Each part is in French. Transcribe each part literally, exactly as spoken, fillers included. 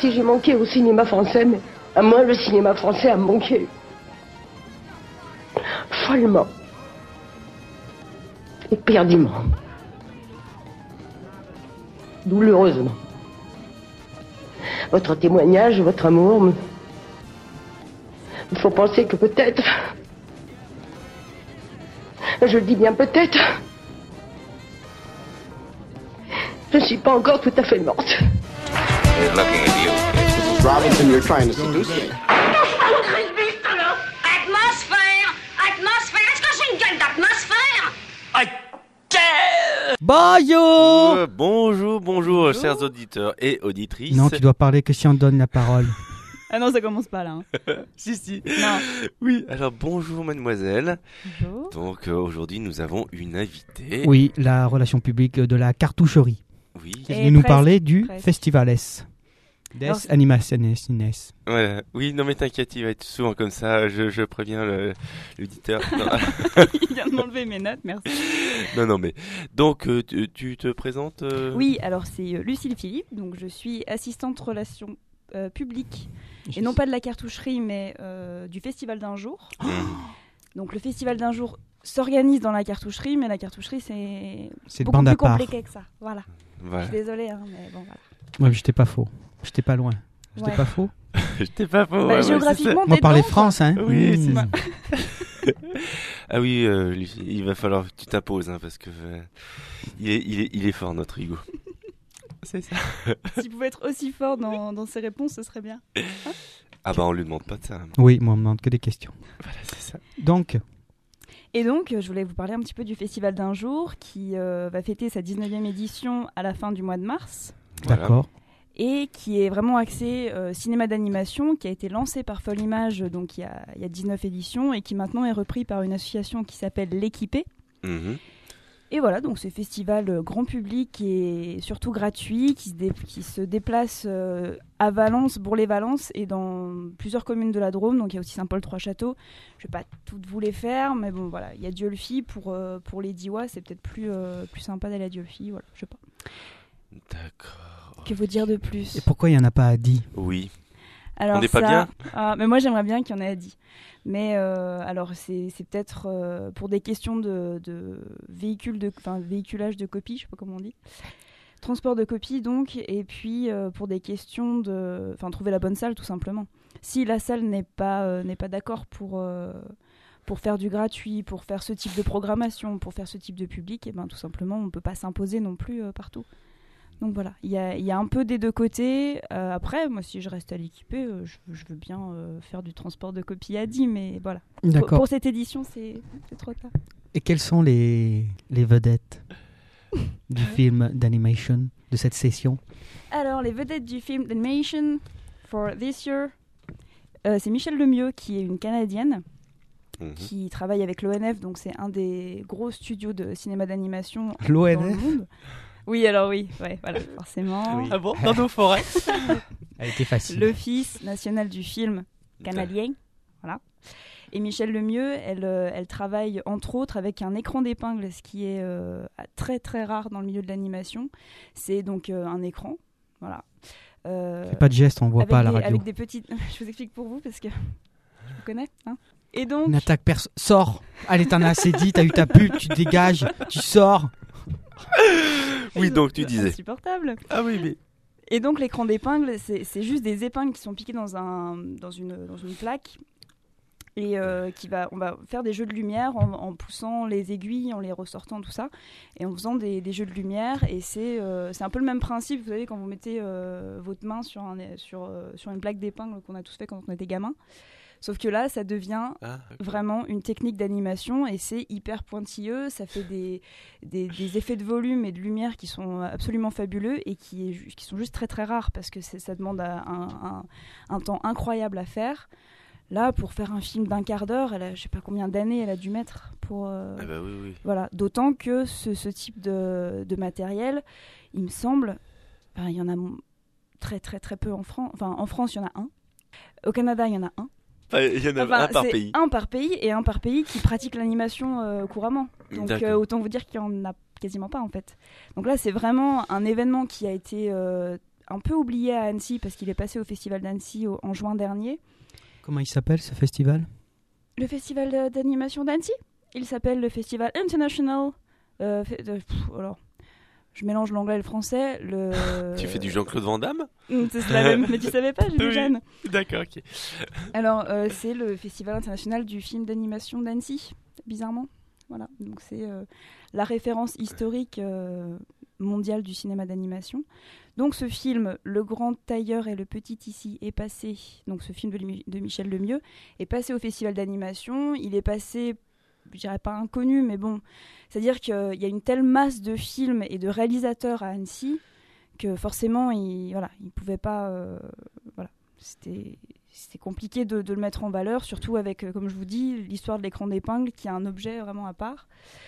si j'ai manqué au cinéma français, mais à moi, le cinéma français a manqué. Follement. Éperdument. Douloureusement. Votre témoignage, votre amour, me, me font penser que peut-être, je le dis bien peut-être, je ne suis pas encore tout à fait morte. Robinson, you're trying to seduce me. Atmosphère! Atmosphère! Est-ce que j'ai une gueule d'atmosphère? Bonjour euh, Bonjour, bonjour, bonjour, chers auditeurs et auditrices. Non, tu dois parler que si on te donne la parole. Ah non, ça commence pas là. Hein. si, si. Non. Oui, alors bonjour mademoiselle. Bonjour. Donc euh, aujourd'hui nous avons une invitée. Oui, la relation publique de la cartoucherie. Oui. Qui est Et venue nous presque, parler du presque. Festival Des Alors, Animaciones. Voilà. Oui, non mais t'inquiète, il va être souvent comme ça, je, je préviens le, l'auditeur. Il vient de m'enlever mes notes, merci. non, non, mais donc euh, tu, tu te présentes euh... Oui, alors c'est euh, Lucille Philippe, donc je suis assistante relations euh, publiques, et non pas de la cartoucherie, mais euh, du Festival d'un jour. Mmh. Donc le Festival d'un jour s'organise dans la cartoucherie, mais la cartoucherie c'est, c'est beaucoup bande plus à part. compliqué que ça. Voilà. Voilà. Je suis désolée, hein, mais bon voilà. Ouais, mais j'étais pas faux. J'étais pas loin. J'étais Ouais. pas faux. J'étais pas faux. Bah, ouais, ouais, géographiquement, Moi, t'es parler dedans, France, hein. Oui, Mmh. c'est ça. Ah oui, euh, lui, il va falloir que tu t'imposes, hein, parce que euh, il, est, il, est, il est fort notre Hugo. C'est ça. S'il pouvait être aussi fort dans, dans ses réponses, ce serait bien. Ah bah on lui demande pas de ça. Oui, moi on me demande que des questions. Voilà, c'est ça. Donc, Et donc, je voulais vous parler un petit peu du Festival d'un jour qui euh, va fêter sa dix-neuvième édition à la fin du mois de mars. Voilà. d'accord. Et qui est vraiment axé euh, cinéma d'animation, qui a été lancé par Folle Image donc il y a, il y a dix-neuf éditions et qui maintenant est repris par une association qui s'appelle L'Équipé. Mmh. Et voilà, donc ce festival euh, grand public et surtout gratuit qui se, dé- qui se déplace euh, à Valence, Bourg-les-Valence et dans plusieurs communes de la Drôme. Donc il y a aussi Saint-Paul-Trois-Châteaux. Je ne vais pas toutes vous les faire, mais bon voilà, il y a Dieulefit pour, euh, pour les Diois. C'est peut-être plus, euh, plus sympa d'aller à Dieulefit, voilà, je sais pas. D'accord. Que vous dire de plus? Et pourquoi il n'y en a pas à dix? Oui. Alors On n'est pas ça- bien Ah, mais moi j'aimerais bien qu'il y en ait à dix. Mais euh, alors c'est, c'est peut-être euh, pour des questions de, de véhicule de, enfin, véhiculage de copies, je sais pas comment on dit. Transport de copies donc, et puis euh, pour des questions de, enfin trouver la bonne salle tout simplement. Si la salle n'est pas euh, n'est pas d'accord pour euh, pour faire du gratuit, pour faire ce type de programmation, pour faire ce type de public, et ben tout simplement on peut pas s'imposer non plus euh, partout. Donc voilà, il y a, il y a un peu des deux côtés. Euh, après, moi, si je reste à l'équipé, euh, je, je veux bien euh, faire du transport de copies à dix, mais voilà. Pour, D'accord. pour cette édition, c'est, c'est trop tard. Et quelles sont les, les vedettes du film d'animation de cette session? Alors, les vedettes du film d'animation for this year, euh, c'est Michel Lemieux, qui est une Canadienne, Mmh. qui travaille avec l'O N F, donc c'est un des gros studios de cinéma d'animation L'O N F dans le monde. Oui, alors oui, ouais, voilà, forcément. Oui. Ah bon, dans nos forêts. Elle était facile. L'Office national du film canadien, voilà. Et Michel Lemieux, elle, euh, elle travaille entre autres avec un écran d'épingle, ce qui est euh, très très rare dans le milieu de l'animation. C'est donc euh, un écran, voilà. Euh, Fais pas de geste, on voit avec pas à la des- radio. Avec des petites... Je vous explique pour vous parce que je vous connais, hein. Et donc... Une attaque perso... Sors. Allez, t'en as assez dit, t'as eu ta pub, tu dégages, tu sors. Oui, donc tu disais. Insupportable. Ah oui, mais. Et donc l'écran d'épingle, c'est, c'est juste des épingles qui sont piquées dans, un, dans, une, dans une plaque et euh, qui va, on va faire des jeux de lumière en, en poussant les aiguilles, en les ressortant, tout ça, et en faisant des, des jeux de lumière. Et c'est, euh, c'est un peu le même principe, vous savez, quand vous mettez euh, votre main sur, un, sur, euh, sur une plaque d'épingle qu'on a tous fait quand on était gamin. Sauf que là, ça devient Ah, okay. vraiment une technique d'animation et c'est hyper pointilleux. Ça fait des, des, des effets de volume et de lumière qui sont absolument fabuleux et qui, est, qui sont juste très très rares parce que c'est, ça demande un, un, un temps incroyable à faire. Là, pour faire un film d'un quart d'heure, elle a, je sais pas combien d'années elle a dû mettre pour. Euh, Ah bah oui, oui. Voilà. D'autant que ce, ce type de, de matériel, il me semble, ben, il y en a très très très peu en France. Enfin, en France, il y en a un. Au Canada, il y en a un. Il y en a Enfin, un par c'est pays. un par pays et un par pays qui pratique l'animation euh, couramment. Donc euh, autant vous dire qu'il n'y en a quasiment pas en fait. Donc là, c'est vraiment un événement qui a été euh, un peu oublié à Annecy parce qu'il est passé au Festival d'Annecy au- en juin dernier. Comment il s'appelle ce festival? Le festival de- d'animation d'Annecy, il s'appelle le Festival International. Euh, fait- de- pff, alors, je mélange l'anglais et le français. Le... Tu fais du Jean-Claude Van Damme? Mm, c'est la même, mais tu savais pas, j'étais Oui. jeune. D'accord, ok. Alors, euh, c'est le Festival international du film d'animation d'Annecy, bizarrement. Voilà, donc c'est euh, la référence historique euh, mondiale du cinéma d'animation. Donc ce film, Le Grand Tailleur et le Petit Ici, est passé, donc ce film de, Limi- de Michel Lemieux, est passé au Festival d'animation. Il est passé, je dirais pas inconnu, mais bon, c'est-à-dire qu'il y a une telle masse de films et de réalisateurs à Annecy que forcément, il voilà, il pouvait pas... euh, voilà, c'était... C'était compliqué de, de le mettre en valeur, surtout avec, euh, comme je vous dis, l'histoire de l'écran d'épingle qui est un objet vraiment à part.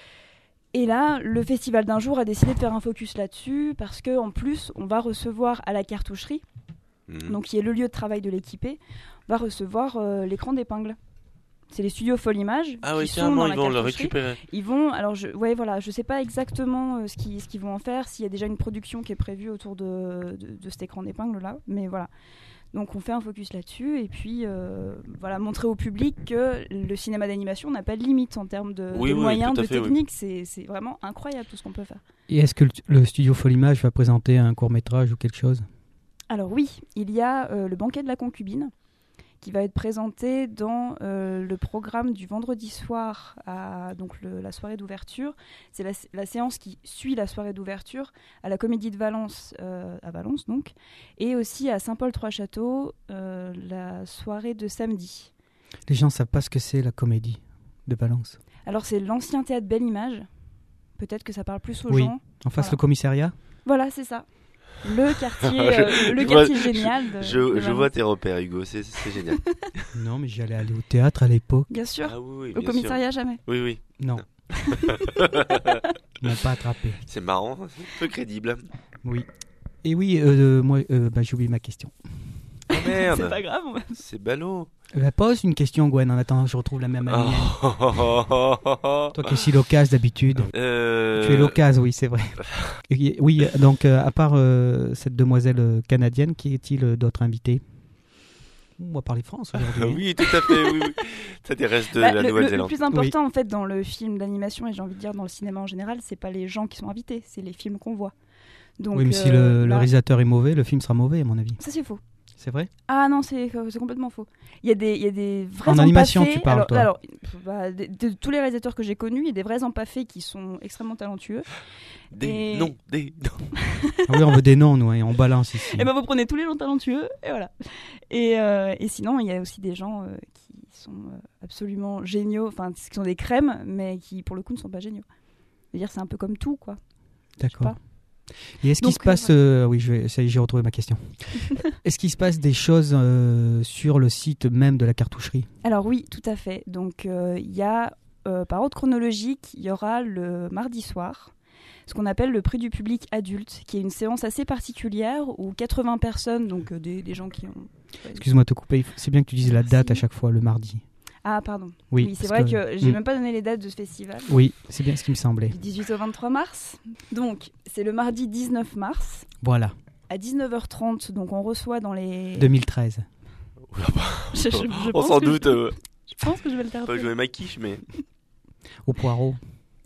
Et là, le Festival d'un jour a décidé de faire un focus là-dessus parce qu'en plus, on va recevoir à la cartoucherie, Mhm. donc qui est le lieu de travail de l'équipé, on va recevoir euh, l'écran d'épingle. C'est les studios Folimage Ah oui, qui sont dans carrément, la ils vont le cartoucherie. récupérer. Ils vont, alors je, ouais, voilà, je sais pas exactement euh, ce qu'ils ce qu'ils vont en faire, s'il y a déjà une production qui est prévue autour de, de, de cet écran d'épingle là, mais voilà. Donc on fait un focus là-dessus et puis euh, voilà, montrer au public que le cinéma d'animation n'a pas de limite en termes de, Oui, de oui, moyens, tout à de fait, oui. techniques. C'est, c'est vraiment incroyable tout ce qu'on peut faire. Et est-ce que le, le studio Folimage va présenter un court-métrage ou quelque chose? Alors oui, il y a euh, le banquet de la concubine qui va être présenté dans euh, le programme du vendredi soir, à, donc le- la soirée d'ouverture. C'est la, la séance qui suit la soirée d'ouverture à la Comédie de Valence, euh, à Valence donc, et aussi à Saint-Paul-Trois-Châteaux, euh, la soirée de samedi. Les gens ne savent pas ce que c'est la comédie de Valence. Alors c'est l'ancien théâtre Belle Image, peut-être que ça parle plus aux Oui. gens. En face, Voilà. le commissariat? Voilà, c'est ça. Le quartier, Je- euh, le je quartier vois- génial de, Je, de je Valence. vois tes repères, Hugo, c'est c'est génial. Non, mais j'allais aller au théâtre à l'époque. Bien sûr, Ah oui, oui, au bien commissariat jamais. sûr. Oui, oui. Non. Ils m'ont pas attrapé. C'est marrant, c'est peu crédible. Oui. Et oui, euh, moi, euh, bah, j'ai oublié ma question. Oh merde, C'est pas grave. on va- c'est ballot. Euh, bah, pose une question, Gwen, en attendant que je retrouve la même Oh. mienne. Toi qui es si loquace d'habitude. Euh, Tu es loquace, oui, c'est vrai. Et- oui, donc, euh, à part euh, cette demoiselle euh, canadienne, qui est-il euh, d'autres invités? On va parler France Ah aujourd'hui. oui, tout à fait, oui, oui. Ça des restes de Bah, la le, le- le Nouvelle-Zélande. plus important en fait dans le film d'animation et j'ai envie de dire dans le cinéma en général, c'est pas les gens qui sont invités, c'est les films qu'on voit. Donc, Oui, mais si euh, le, le là- réalisateur est mauvais, le film sera mauvais, à mon avis. ça c'est faux. C'est vrai? Ah non, c'est c'est complètement faux. Il y a des, il y a des vrais En animation, empaffés. tu parles, alors, toi. alors, bah, de, de tous les réalisateurs que j'ai connus, il y a des vrais empaffés qui sont extrêmement talentueux. Des Et- noms, des noms. Ah oui, on veut des noms, nous, hein, et on balance ici. Et ben vous prenez tous les gens talentueux et voilà. Et, euh, et sinon, il y a aussi des gens euh, qui sont euh, absolument géniaux, enfin qui sont des crèmes, mais qui pour le coup ne sont pas géniaux. C'est-à-dire c'est un peu comme tout quoi. D'accord. pas. Et est-ce qu'il Donc, se passe... euh, oui, je vais, ça y est, j'ai retrouvé ma question. Est-ce qu'il se passe des choses euh, sur le site même de la cartoucherie? Alors oui, tout à fait. Donc euh, il y a, euh, par ordre chronologique, il y aura le mardi soir, ce qu'on appelle le prix du public adulte, qui est une séance assez particulière où quatre-vingts personnes, donc euh, des, des gens qui ont... Excuse-moi de te couper, il faut- c'est bien que tu dises la date Merci. à chaque fois, le mardi. Ah pardon. Oui, Oui, c'est parce vrai que, j'ai Mm. même pas donné les dates de ce festival. Oui, c'est bien ce qui me semblait. Du dix-huit au vingt-trois mars. Donc c'est le mardi dix-neuf mars Voilà, à dix-neuf heures trente. Donc on reçoit dans les... deux mille treize. Je- je- je On pense s'en que je- doute. euh, Je pense que je vais le faire. Pas jouer ma quiche, mais. Au poireau.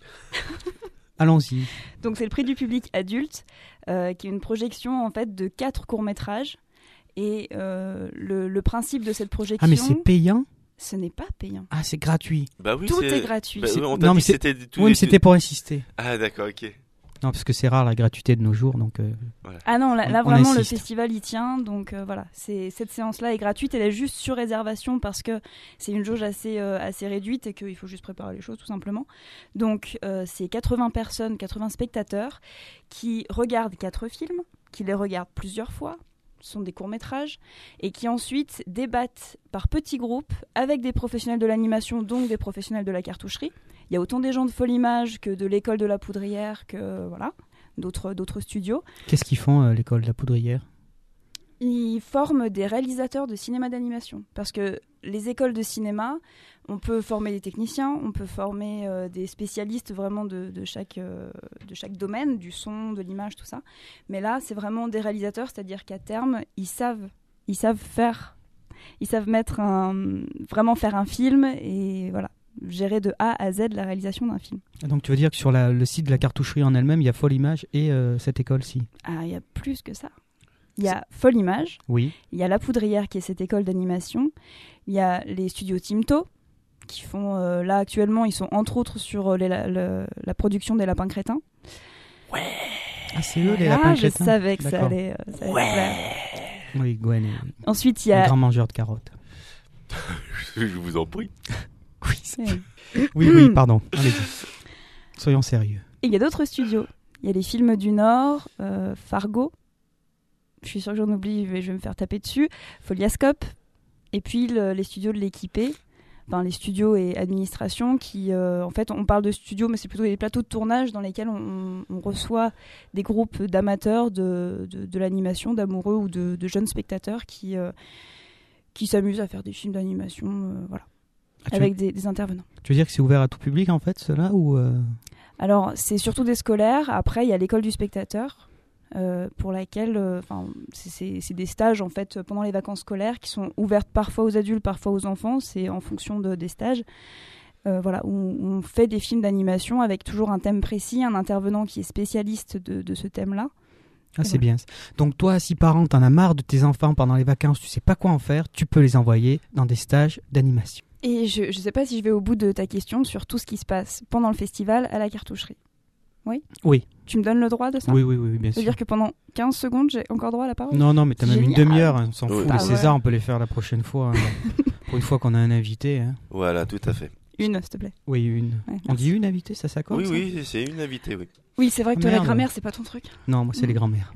Allons-y. Donc c'est le prix du public adulte, euh, qui est une projection en fait de quatre courts-métrages. Et euh, le, le principe de cette projection, Ah, mais c'est payant? ce n'est pas payant. Ah, c'est gratuit. Bah oui, Tout c'est est gratuit. Bah oui, C'est- on t'a non, dit mais que c'est- c'était tous Oui, les- mais c'était pour insister. Ah, d'accord, ok. Non, parce que c'est rare la gratuité de nos jours, donc... euh, Ah non, là, là, On- on vraiment le insiste. festival y tient. Donc euh, voilà, c'est, cette séance-là est gratuite. Elle est juste sur réservation parce que c'est une jauge assez, euh, assez réduite et qu'il faut juste préparer les choses tout simplement. Donc euh, c'est quatre-vingts personnes, quatre-vingts spectateurs qui regardent quatre films, qui les regardent plusieurs fois. Ce sont des courts-métrages et qui ensuite débattent par petits groupes avec des professionnels de l'animation, donc des professionnels de la cartoucherie. Il y a autant des gens de Folimage que de l'école de la Poudrière, que voilà, d'autres, d'autres studios. Qu'est-ce qu'ils font, euh, l'école de la Poudrière? Ils forment des réalisateurs de cinéma d'animation. Parce que les écoles de cinéma, on peut former des techniciens, on peut former euh, des spécialistes vraiment de, de, chaque, euh, de chaque domaine, du son, de l'image, tout ça. Mais là, c'est vraiment des réalisateurs, c'est-à-dire qu'à terme, ils savent, ils savent faire, ils savent mettre un, vraiment faire un film et voilà, gérer de A à Z la réalisation d'un film. Donc tu veux dire que sur la, le site de la cartoucherie en elle-même, il y a Folle Image et euh, cette école-ci. Ah, il y a plus que ça. Il y a Folle Image, oui. Il y a La Poudrière qui est cette école d'animation, il y a les studios Timto qui font, euh, là actuellement, ils sont entre autres sur euh, les, la, la, la production des Lapins Crétins. Ouais. Ah, c'est eux les ah, Lapins je Crétins. Je savais que ça D'accord. allait, euh, ça allait Ouais. plaire. Oui, Gwen est Ensuite, il y a... un grand mangeur de carottes. Je vous en prie. Oui, c'est... oui, oui, pardon. Allez-y. Soyons sérieux. Et il y a d'autres studios. Il y a les Films du Nord, euh, Fargo. Je suis sûre que j'en oublie, mais je vais me faire taper dessus. Foliascope. Et puis le, les studios de l'équipé. Enfin, les studios et administrations qui, euh, en fait, on parle de studios, mais c'est plutôt des plateaux de tournage dans lesquels on, on reçoit des groupes d'amateurs de, de, de l'animation, d'amoureux ou de, de jeunes spectateurs qui, euh, qui s'amusent à faire des films d'animation, euh, voilà, Ah, tu, avec veux, des, des intervenants. Tu veux dire que c'est ouvert à tout public, en fait, cela ou euh... Alors, c'est surtout des scolaires. Après, il y a l'école du spectateur. Euh, pour laquelle euh, c'est, c'est, c'est des stages en fait pendant les vacances scolaires qui sont ouvertes parfois aux adultes, parfois aux enfants, c'est en fonction de, des stages, euh, voilà, où on fait des films d'animation avec toujours un thème précis, un intervenant qui est spécialiste de, de ce thème-là. Ah, c'est bien. Donc toi, si parent, t'en as marre de tes enfants pendant les vacances, tu sais pas quoi en faire, tu peux les envoyer dans des stages d'animation. Et je ne sais pas si je vais au bout de ta question sur tout ce qui se passe pendant le festival à la cartoucherie. Oui. Oui. Tu me donnes le droit de ça ? Oui, oui, oui, bien sûr. Ça veut dire que pendant quinze secondes, j'ai encore droit à la parole ? Non, non, mais t'as même une demi-heure, hein, on s'en fout. Ah, Les Césars, ouais. on peut les faire la prochaine fois. Hein, pour une fois qu'on a un invité. Hein. Voilà, tout à fait. Une, s'il te plaît. Oui, une. Ouais, on dit une invitée, ça s'accorde ? Oui, ça oui, c'est une invitée, oui. Oui, c'est vrai que oh, toi, merde. la grammaire, c'est pas ton truc. Non, moi, c'est Mm. les grands-mères.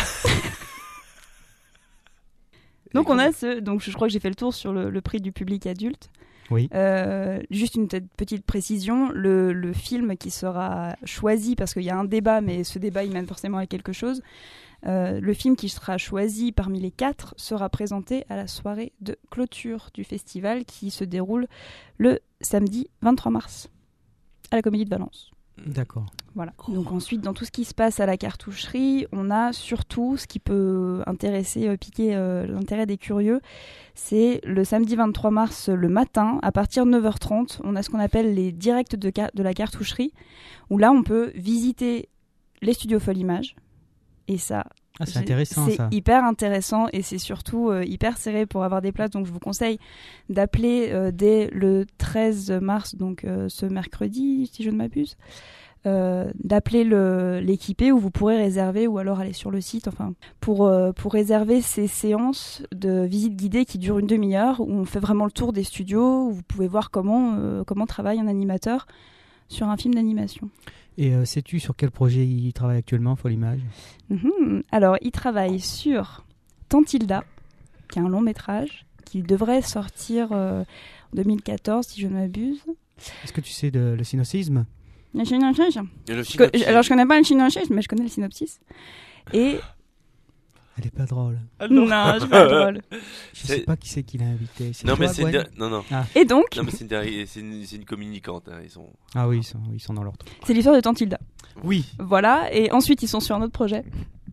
Donc, on a ce. Donc, je crois que j'ai fait le tour sur le, le prix du public adulte. Oui. Euh, juste une t- petite précision, le, le film qui sera choisi, parce qu'il y a un débat, mais ce débat il mène forcément à quelque chose, euh, le film qui sera choisi parmi les quatre sera présenté à la soirée de clôture du festival qui se déroule le samedi vingt-trois mars à la Comédie de Valence. D'accord. Voilà. Donc ensuite, dans tout ce qui se passe à la cartoucherie, on a surtout ce qui peut intéresser, euh, piquer euh, l'intérêt des curieux, c'est le samedi vingt-trois mars le matin, à partir de neuf heures trente, on a ce qu'on appelle les directs de, ca- de la cartoucherie, où là on peut visiter les studios Folle Image. Et ça, Ah, c'est j'ai- intéressant, c'est ça. hyper intéressant et c'est surtout euh, hyper serré pour avoir des places. Donc je vous conseille d'appeler euh, dès le treize mars, donc euh, ce mercredi, si je ne m'abuse. Euh, d'appeler le, l'équipé où vous pourrez réserver ou alors aller sur le site enfin, pour, euh, pour réserver ces séances de visite guidée qui durent une demi-heure où on fait vraiment le tour des studios, où vous pouvez voir comment, euh, comment travaille un animateur sur un film d'animation. Et euh, sais-tu sur quel projet il travaille actuellement, Folle Image ? Mm-hmm. Alors, il travaille sur Tantilda, qui est un long métrage qui devrait sortir euh, en deux mille quatorze si je ne m'abuse. Est-ce que tu sais de, le cynocisme ? Et le Je synopsis. co- Alors, je connais pas le synopsis, mais je connais le synopsis. Et. Elle est pas drôle. Ah, Non, je suis pas drôle. Je sais C'est- pas qui c'est qui l'a invité. C'est Non, toi, mais c'est une... Gwen der- non, non. Et donc, Non, mais c'est une, der- c'est une, c'est une communicante. Hein. Ils sont... Ah oui, ils sont, ils sont dans leur truc. c'est l'histoire de Tantilda. Oui. Voilà, et ensuite, ils sont sur un autre projet.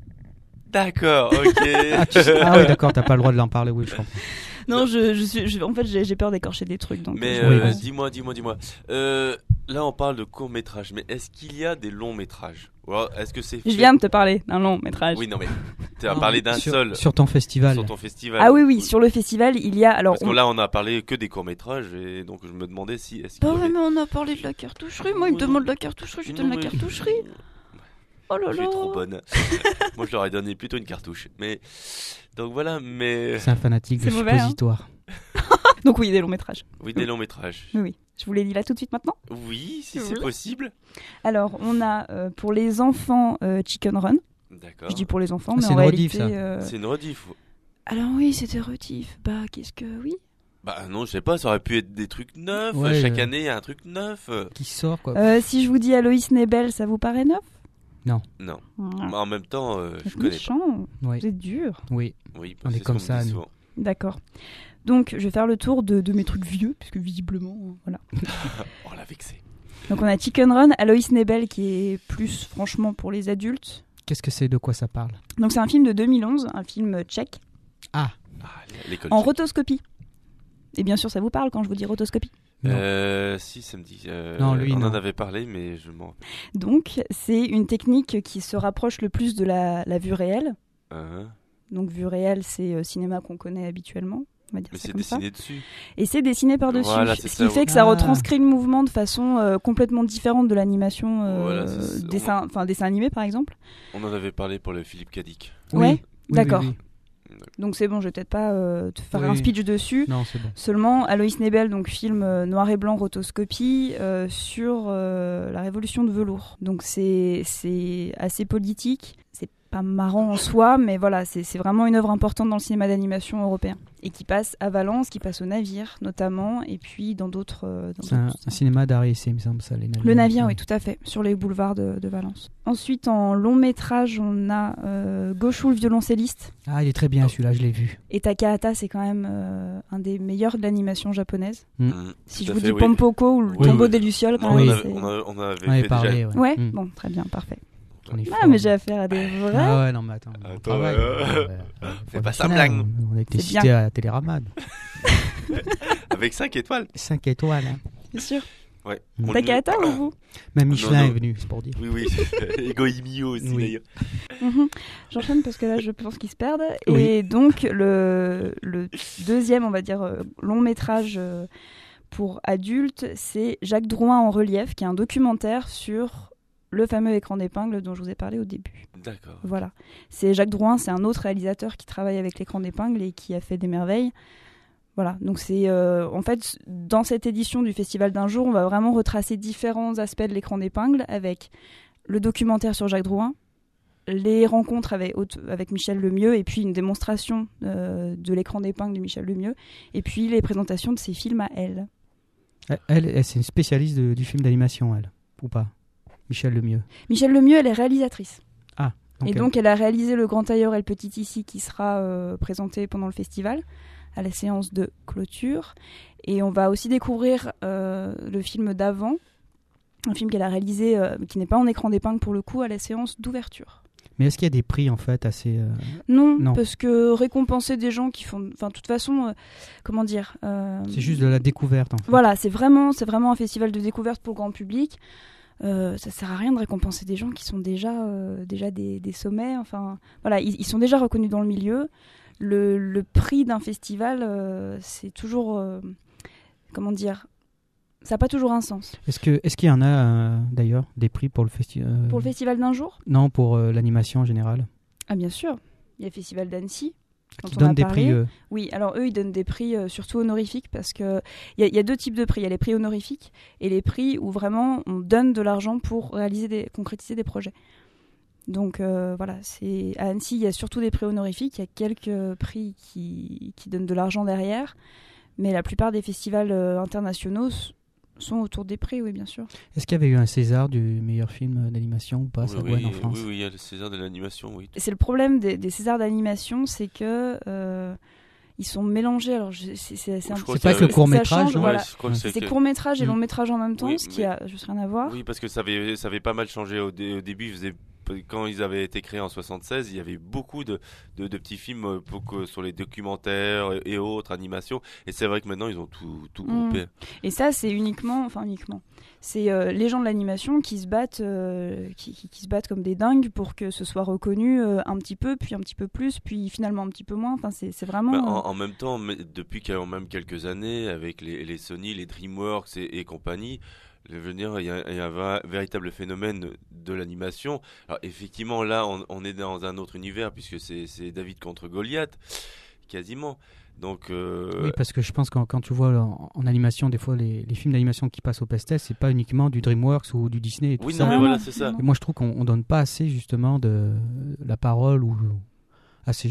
D'accord, ok. Ah, tu sais- ah oui, d'accord, t'as pas le droit de l'en parler, oui, je comprends. Non, je, je suis, je- en fait, j'ai, j'ai peur d'écorcher des trucs. Donc, Mais je- Oui, euh, vas-y. dis-moi, dis-moi, dis-moi. Euh, là, on parle de court métrage, mais est-ce qu'il y a des longs métrages? Ou alors, est-ce que c'est Je fait- viens de te parler d'un long métrage. Oui, non, mais tu as parlé d'un sur, seul Sur ton festival. sur ton festival. Ah oui, oui, sur le festival, il y a. Alors, Parce que on- là, on a parlé que des courts métrages, et donc je me demandais si est-ce qu'il Bah y ouais, avait- mais on a parlé de la cartoucherie. Moi, il me Oui. demande la cartoucherie, je Non, donne la mais- cartoucherie. Oh là Je suis là. trop bonne. Moi, je leur ai donné plutôt une cartouche. Mais donc voilà, mais C'est un fanatique de C'est mauvais, hein. suppositoire. Donc oui, des longs métrages. oui, des longs métrages. Oui, oui. Je vous l'ai dit là tout de suite maintenant. Oui, si c'est Voilà. possible. Alors, on a euh, pour les enfants euh, Chicken Run. D'accord. Je dis pour les enfants, Ah, mais c'est en une rediff, réalité. ça. euh, C'est une rediff. Alors oui, c'était rediff. Bah, qu'est-ce que oui. Bah non, je sais pas, ça aurait pu être des trucs neufs. Ouais, Chaque euh. année, il y a un truc neuf. Qui sort, quoi. Euh, si je vous dis Aloïs Nebel, ça vous paraît neuf? Non. Voilà. Mais en même temps, euh, Vous je êtes connais méchant, Oui. vous êtes dur. Oui. pas. Oui, On c'est est ce comme qu'on me ça, dit nous. souvent. D'accord. Donc, je vais faire le tour de, de mes trucs vieux, puisque visiblement, euh, voilà. On l'a vexé. Donc, on a Chicken Run, Aloïs Nebel, qui est plus, franchement, pour les adultes. Qu'est-ce que c'est? De quoi ça parle? Donc, c'est un film de deux mille onze, un film tchèque, Ah, Ah, l'école. en tchèque. rotoscopie. Et bien sûr, ça vous parle quand je vous dis rotoscopie. non. Euh, si, ça me dit. euh, Non, lui, on non. en avait parlé, mais je m'en. Donc, c'est une technique qui se rapproche le plus de la, la vue réelle. Hein. Donc, vue réelle, c'est euh, cinéma qu'on connaît habituellement. On va dire Mais ça c'est comme ça. dessiné dessus. Et c'est dessiné par-dessus. Voilà, ce c'est qui ça, fait ouais. que ça Ah. retranscrit le mouvement de façon euh, complètement différente de l'animation euh, Voilà, c'est- dessin, enfin, dessin animé, par exemple. On en avait parlé pour le Philippe Cadic. oui. Ouais, Oui, d'accord. oui, Donc, c'est bon, je vais peut-être pas euh, te faire Oui. un speech dessus. oui. Non, c'est bon. Seulement, Aloïs Nebel, donc film euh, noir et blanc rotoscopie euh, sur euh, la révolution de velours. Donc c'est c'est assez politique. C'est pas marrant en soi, mais voilà, c'est c'est vraiment une œuvre importante dans le cinéma d'animation européen et qui passe à Valence, qui passe au Navire notamment, et puis dans d'autres. euh, dans C'est un, d'autres- un cinéma d'art et essai, il me semble ça, les navires. Le Navire, oui, tout à fait, sur les boulevards de, de Valence. Ensuite, en long métrage, on a euh, Goshu le violoncelliste. Ah, il est très bien celui-là, je l'ai vu. Et Takahata, c'est quand même euh, un des meilleurs de l'animation japonaise. Mmh, Si tout je à vous fait, dis oui. Pompoko ou le Oui, tombeau oui. des Lucioles, quand Non, même, on, c'est- avait, on, a- on avait On avait fait parlé, déjà. ouais. Ouais, Mm. bon, très bien, parfait. On est Ah, fort. mais j'ai affaire à des vrais. Ah ouais, non, mais attends. on Attends, travaille. euh, Ouais, ouais, ouais, fais pas professionnel. semblant. On a été C'est cité bien. à Télérama. Avec cinq étoiles. cinq étoiles. Hein. Bien sûr. Ouais. Mm. On Takahata le- ou vous Même Michelin non. est venu, c'est pour dire. Oui, oui. Ego Imio aussi, Oui. d'ailleurs. Mhm. J'enchaîne parce que là, je pense qu'ils se perdent. Oui. Et donc, le, le deuxième, on va dire, euh, long métrage euh, pour adultes, c'est Jacques Drouin en relief, qui est un documentaire sur le fameux écran d'épingle dont je vous ai parlé au début. D'accord. Voilà. C'est Jacques Drouin, c'est un autre réalisateur qui travaille avec l'écran d'épingle et qui a fait des merveilles. Voilà, donc c'est euh, en fait dans cette édition du Festival d'un jour, on va vraiment retracer différents aspects de l'écran d'épingle avec le documentaire sur Jacques Drouin, les rencontres avec, avec Michel Lemieux et puis une démonstration euh, de l'écran d'épingle de Michel Lemieux et puis les présentations de ses films à elle. Elle, elle, c'est une spécialiste de- du film d'animation, elle. Ou pas? Michel Lemieux. Michel Lemieux, elle est réalisatrice. Donc, Et elle- donc, elle a réalisé Le Grand Tailleur et le Petit Ici qui sera euh, présenté pendant le festival, à la séance de clôture. Et on va aussi découvrir euh, le film d'avant, un film qu'elle a réalisé, euh, qui n'est pas en écran d'épingle pour le coup, à la séance d'ouverture. Mais est-ce qu'il y a des prix en fait assez. euh, Non, Non. parce que récompenser des gens qui font... Enfin, de toute façon, euh, comment dire euh, C'est juste de la découverte en fait. Voilà, c'est vraiment, c'est vraiment un festival de découverte pour le grand public. Euh, ça sert à rien de récompenser des gens qui sont déjà, euh, déjà des, des sommets. Enfin, voilà, ils, ils sont déjà reconnus dans le milieu. Le, le prix d'un festival, euh, c'est toujours, euh, comment dire, ça n'a pas toujours un sens. Est-ce que est-ce qu'il y en a euh, d'ailleurs des prix pour le festival Pour le festival d'un jour, Non, pour euh, l'animation en général. ah bien sûr, il y a le festival d'Annecy. dont Qui on a donnent des parlé. prix. euh, Oui, alors eux, ils donnent des prix euh, surtout honorifiques parce qu'il y, a- y a deux types de prix. Il y a les prix honorifiques et les prix où vraiment on donne de l'argent pour réaliser des, concrétiser des projets. Donc euh, voilà, c'est à Annecy, il y a surtout des prix honorifiques. Il y a quelques prix qui, qui donnent de l'argent derrière. Mais la plupart des festivals euh, internationaux s- sont autour des prix, oui, bien sûr. Est-ce qu'il y avait eu un César du meilleur film d'animation ou pas? Ça doit oui, être en oui, France. oui, oui, il y a le César de l'animation, oui. Et c'est le problème des, des Césars d'animation, c'est que euh, ils sont mélangés. Alors je- c'est c'est- c'est un Je crois C'est qu'il pas y que le avait- court ça métrage. change, hein. voilà. Ouais, je crois que C'est que- court métrage et Mm. long métrage en même temps, Oui, ce qui mais- a juste rien à voir. Oui, parce que ça avait, ça avait pas mal changé au, dé- au début. Ils faisaient- quand ils avaient été créés en soixante-seize, il y avait beaucoup de, de, de petits films euh, pour que- sur les documentaires et, et autres animations. Et c'est vrai que maintenant, ils ont tout, tout Mm. groupé. Et ça, c'est uniquement, enfin uniquement, c'est euh, les gens de l'animation qui se battent, euh, qui, qui- qui se battent comme des dingues pour que ce soit reconnu euh, un petit peu, puis un petit peu plus, puis finalement un petit peu moins. Enfin, c'est c'est vraiment. Bah, euh, en, en même temps, mais depuis quand même quelques années, avec les, les Sony, les DreamWorks et, et compagnie, je veux dire, il y a, il y a un va- véritable phénomène de l'animation. Alors effectivement, là, on, on est dans un autre univers puisque c'est c'est David contre Goliath, quasiment. Donc, euh, Oui, parce que je pense que quand, quand tu vois en, en animation, des fois, les, les films d'animation qui passent au pestel, c'est pas uniquement du DreamWorks ou du Disney et tout oui, ça. non, mais Ah, voilà, non, c'est ça. non. Et moi, je trouve qu'on on donne pas assez, justement, de la parole ou, à ces gens-là.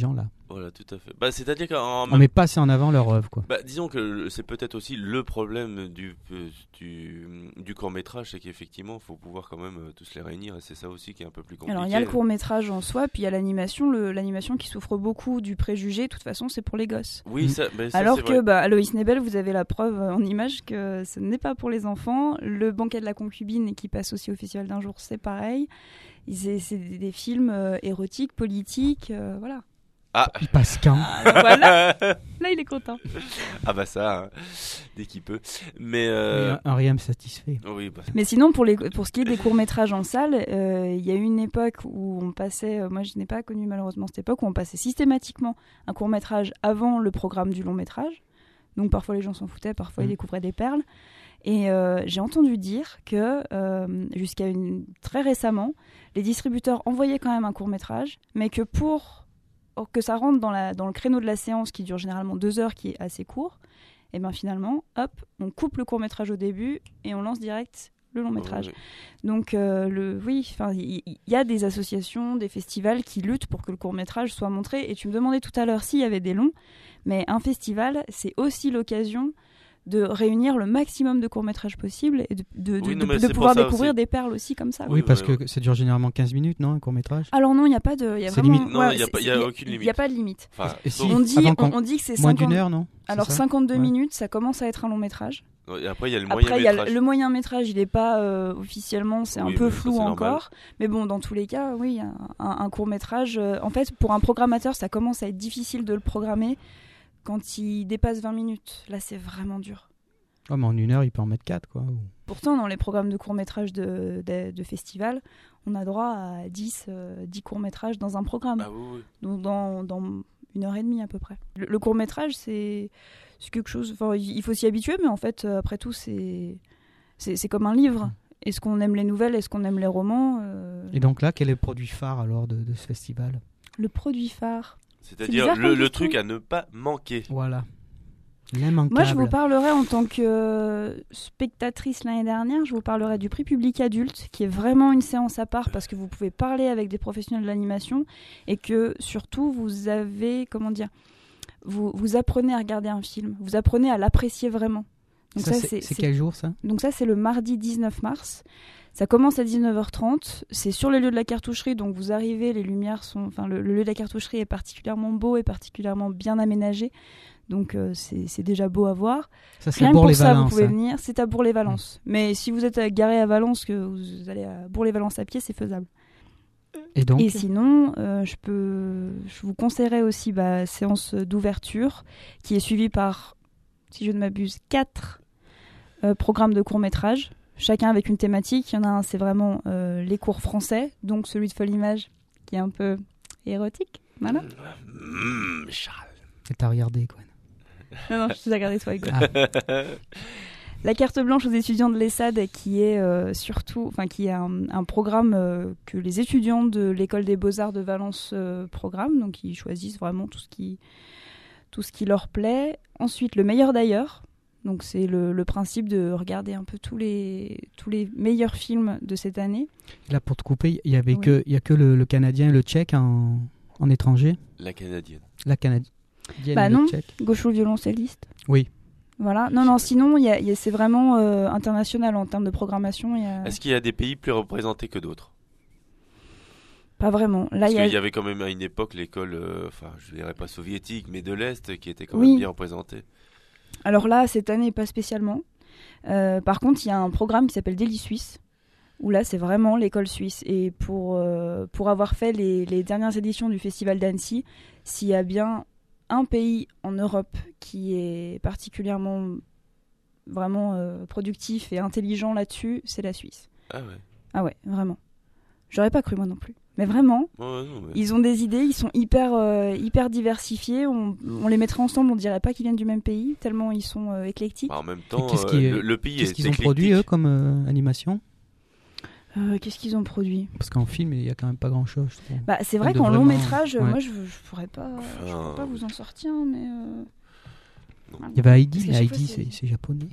Voilà, tout à fait. Bah, c'est-à-dire qu'en On même... met pas assez en avant leur œuvre, quoi. bah, disons que le- c'est peut-être aussi le problème du, euh, du, du court-métrage, c'est qu'effectivement, il faut pouvoir quand même euh, tous les réunir, et c'est ça aussi qui est un peu plus compliqué. Alors il y a le court métrage en soi, puis il y a l'animation, le- l'animation qui souffre beaucoup du préjugé. De toute façon, c'est pour les gosses. Oui, Mm. ça, bah, ça, Alors c'est que vrai. bah, Aloïs Nebel, vous avez la preuve en image que ce n'est pas pour les enfants. Le banquet de la concubine, qui passe aussi au Festival d'un jour, c'est pareil. C'est, c'est des des films euh, érotiques, politiques, euh, voilà. Ah, Il passe quand Ah, bah, voilà. Là, il est content. ah bah ça, hein, dès qu'il peut. Mais euh... Un rien me satisfait. oui, bah, Mais sinon, pour, les, pour ce qui est des courts-métrages en salle, euh, il y a eu une époque où on passait, euh, moi je n'ai pas connu malheureusement cette époque, où on passait systématiquement un court-métrage avant le programme du long-métrage. Donc parfois les gens s'en foutaient, parfois ils Mmh. découvraient des perles. Et euh, j'ai entendu dire que euh, jusqu'à une... très récemment, les distributeurs envoyaient quand même un court-métrage, mais que pour que ça rentre dans, la... dans le créneau de la séance qui dure généralement deux heures, qui est assez court, et bien finalement, hop, on coupe le court-métrage au début et on lance direct le long-métrage. ouais. Donc, euh, le, oui, il y, y a des associations, des festivals qui luttent pour que le court-métrage soit montré. Et tu me demandais tout à l'heure s'il y avait des longs, mais un festival, c'est aussi l'occasion de réunir le maximum de courts-métrages possible et de, de, Oui, de, non, de- mais de c'est pour pouvoir ça découvrir aussi. des perles aussi comme ça. Oui, Oui, parce ouais, que ça dure généralement quinze minutes, non, un court-métrage? Alors non, il n'y a pas de, y a C'est vraiment, limite. Non, ouais, y a c'est- pas- y a y aucune Il n'y a limite. pas de limite. Enfin, Et sauf- si, On dit, avant on, qu'on- on dit que c'est Moins cinquante... d'une heure, non? C'est Alors ça cinquante-deux Ouais. minutes, ça commence à être un long métrage. Et après, il y a le Après, il y a moyen-métrage. le, le moyen métrage, il n'est pas euh, officiellement, c'est Oui, un peu mais ça, flou c'est normal. encore. Mais bon, dans tous les cas, oui, un, un- un court métrage. euh, en fait, pour un programmateur, ça commence à être difficile de le programmer quand il dépasse vingt minutes. Là, c'est vraiment dur. Ouais, mais en une heure, il peut en mettre quatre, quoi. Ou- Pourtant, dans les programmes de court métrage de, de, de festival, on a droit à dix, euh, dix courts métrages dans un programme. Ah oui, oui. Donc dans, dans une heure et demie à peu près. Le, le court métrage, c'est, c'est quelque chose. Enfin, il faut s'y habituer, mais en fait, euh, après tout, c'est, c'est, c'est comme un livre. Est-ce qu'on aime les nouvelles, est-ce qu'on aime les romans euh, Et donc là, quel est le produit phare alors de, de ce festival? Le produit phare. C'est-à-dire bizarre le, comme le question. truc à ne pas manquer. Voilà. L'immanquable. Moi, je vous parlerai en tant que euh, spectatrice l'année dernière, je vous parlerai du prix public adulte, qui est vraiment une séance à part parce que vous pouvez parler avec des professionnels de l'animation et que surtout vous avez, comment dire, vous, vous apprenez à regarder un film, vous apprenez à l'apprécier vraiment. Donc Ça, ça, c'est c'est, c'est c'est- quel jour, ça? donc ça, c'est le mardi dix-neuf mars. Ça commence à dix-neuf heures trente. C'est sur le lieu de la cartoucherie, donc vous arrivez, les lumières sont, enfin le, le lieu de la cartoucherie est particulièrement beau et particulièrement bien aménagé. Donc euh, c'est, c'est déjà beau à voir. Ça, c'est Rien que pour ça, vous Bourg-les-Valence. pouvez hein. venir. C'est à Bourg-les-Valence. Mais si vous êtes euh, garé à Valence, que vous allez à Bourg-les-Valence à pied, c'est faisable. Et donc, Et sinon, euh, je peux, je vous conseillerais aussi bah, séance d'ouverture, qui est suivie par, si je ne m'abuse, quatre euh, programmes de court métrage, chacun avec une thématique. Il y en a un, c'est vraiment euh, les cours français, donc celui de Folle Image, qui est un peu érotique. Voilà. Mmh, Charles. t'as regardé, quoi. Non, non, je suis à garder toi, Hugo. Ah. La carte blanche aux étudiants de l'E S A D, qui est euh, surtout, enfin qui est un, un programme euh, que les étudiants de l'école des Beaux-Arts de Valence euh, programment, donc ils choisissent vraiment tout ce qui, tout ce qui leur plaît. Ensuite, le meilleur d'ailleurs, donc c'est le, le principe de regarder un peu tous les, tous les meilleurs films de cette année. Là, pour te couper, il y avait Oui. que, il y a que le, le Canadien et le Tchèque en, en étranger. La canadienne. La Canadienne Bah et le non. Tchèque. Gaucho violoncelliste. Oui. Voilà. Non, non, sinon, il y a, il y a- c'est vraiment euh, international en termes de programmation. Il y a... Est-ce qu'il y a des pays plus représentés que d'autres? Pas vraiment. Là, Parce il y a... qu'il y avait quand même à une époque l'école, euh, enfin je dirais pas soviétique, mais de l'Est, qui était quand Oui. même bien représentée. Alors là, cette année, pas spécialement. Euh, par contre, il y a un programme qui s'appelle Délit Suisse, où là, c'est vraiment l'école suisse. Et pour, euh, pour avoir fait les, les dernières éditions du Festival d'Annecy, s'il y a bien un pays en Europe qui est particulièrement vraiment euh, productif et intelligent là-dessus, c'est la Suisse. Ah ouais. Ah ouais, vraiment. J'aurais pas cru moi non plus. Mais vraiment, Ouais, ouais, non, mais- ils ont des idées, ils sont hyper, euh, hyper diversifiés. On, on les mettrait ensemble, on dirait pas qu'ils viennent du même pays, tellement ils sont euh, éclectiques. Bah, en même temps, qu'est-ce euh, qui est- le, le pays Qu'est-ce est qu'ils ont éclectique. produit, eux, comme euh, animation? Euh, Qu'est-ce qu'ils ont produit? Parce qu'en film, il y a quand même pas grand-chose, je trouve. Bah, c'est vrai De qu'en long vraiment- métrage, ouais. moi je, je pourrais pas, je Enfin, pourrais pas vous en sortir, mais. euh, non. voilà. Il y avait Heidi, Parce qu'à mais chaque fois, Heidi, c'est- c'est c'est japonais.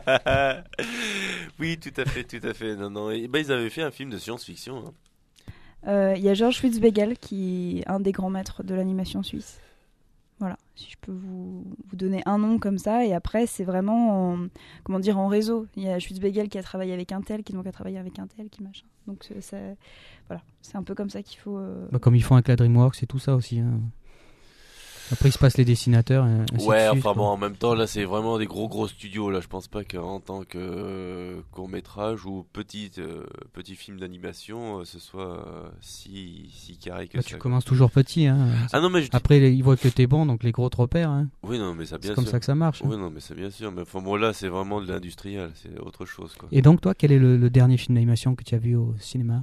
Oui, tout à fait, tout à fait. Non, non. Et, bah, ils avaient fait un film de science-fiction. hein. Euh, Il y a Georges Schwitzbegel, qui est un des grands maîtres de l'animation suisse. Voilà, si je peux vous, vous donner un nom comme ça. Et après, c'est vraiment en, comment dire, en réseau. Il y a Schwitzbegel qui a travaillé avec un tel, qui donc a travaillé avec un tel, qui machin. Donc c'est, c'est, voilà, c'est un peu comme ça qu'il faut... Euh... Bah, comme ils font avec la DreamWorks et tout ça aussi. Hein. Après, il se passe les dessinateurs. Et ainsi Ouais, de suite, enfin quoi. bon, en même temps, là, c'est vraiment des gros gros studios. Là, je pense pas qu'en tant que euh, court métrage ou petit euh, petit film d'animation, euh, ce soit euh, si si carré que Bah, ça. tu quoi. commences toujours petit. Hein. Ah non, mais je dis... Après, les- ils voient que t'es bon, donc les gros te repèrent. Hein. Oui, non, mais ça bien C'est comme sûr. ça que ça marche. hein. Oui, non, mais c'est bien sûr. Mais enfin bon, là, c'est vraiment de l'industriel, c'est autre chose, quoi. Et donc, toi, quel est le, le dernier film d'animation que tu as vu au cinéma?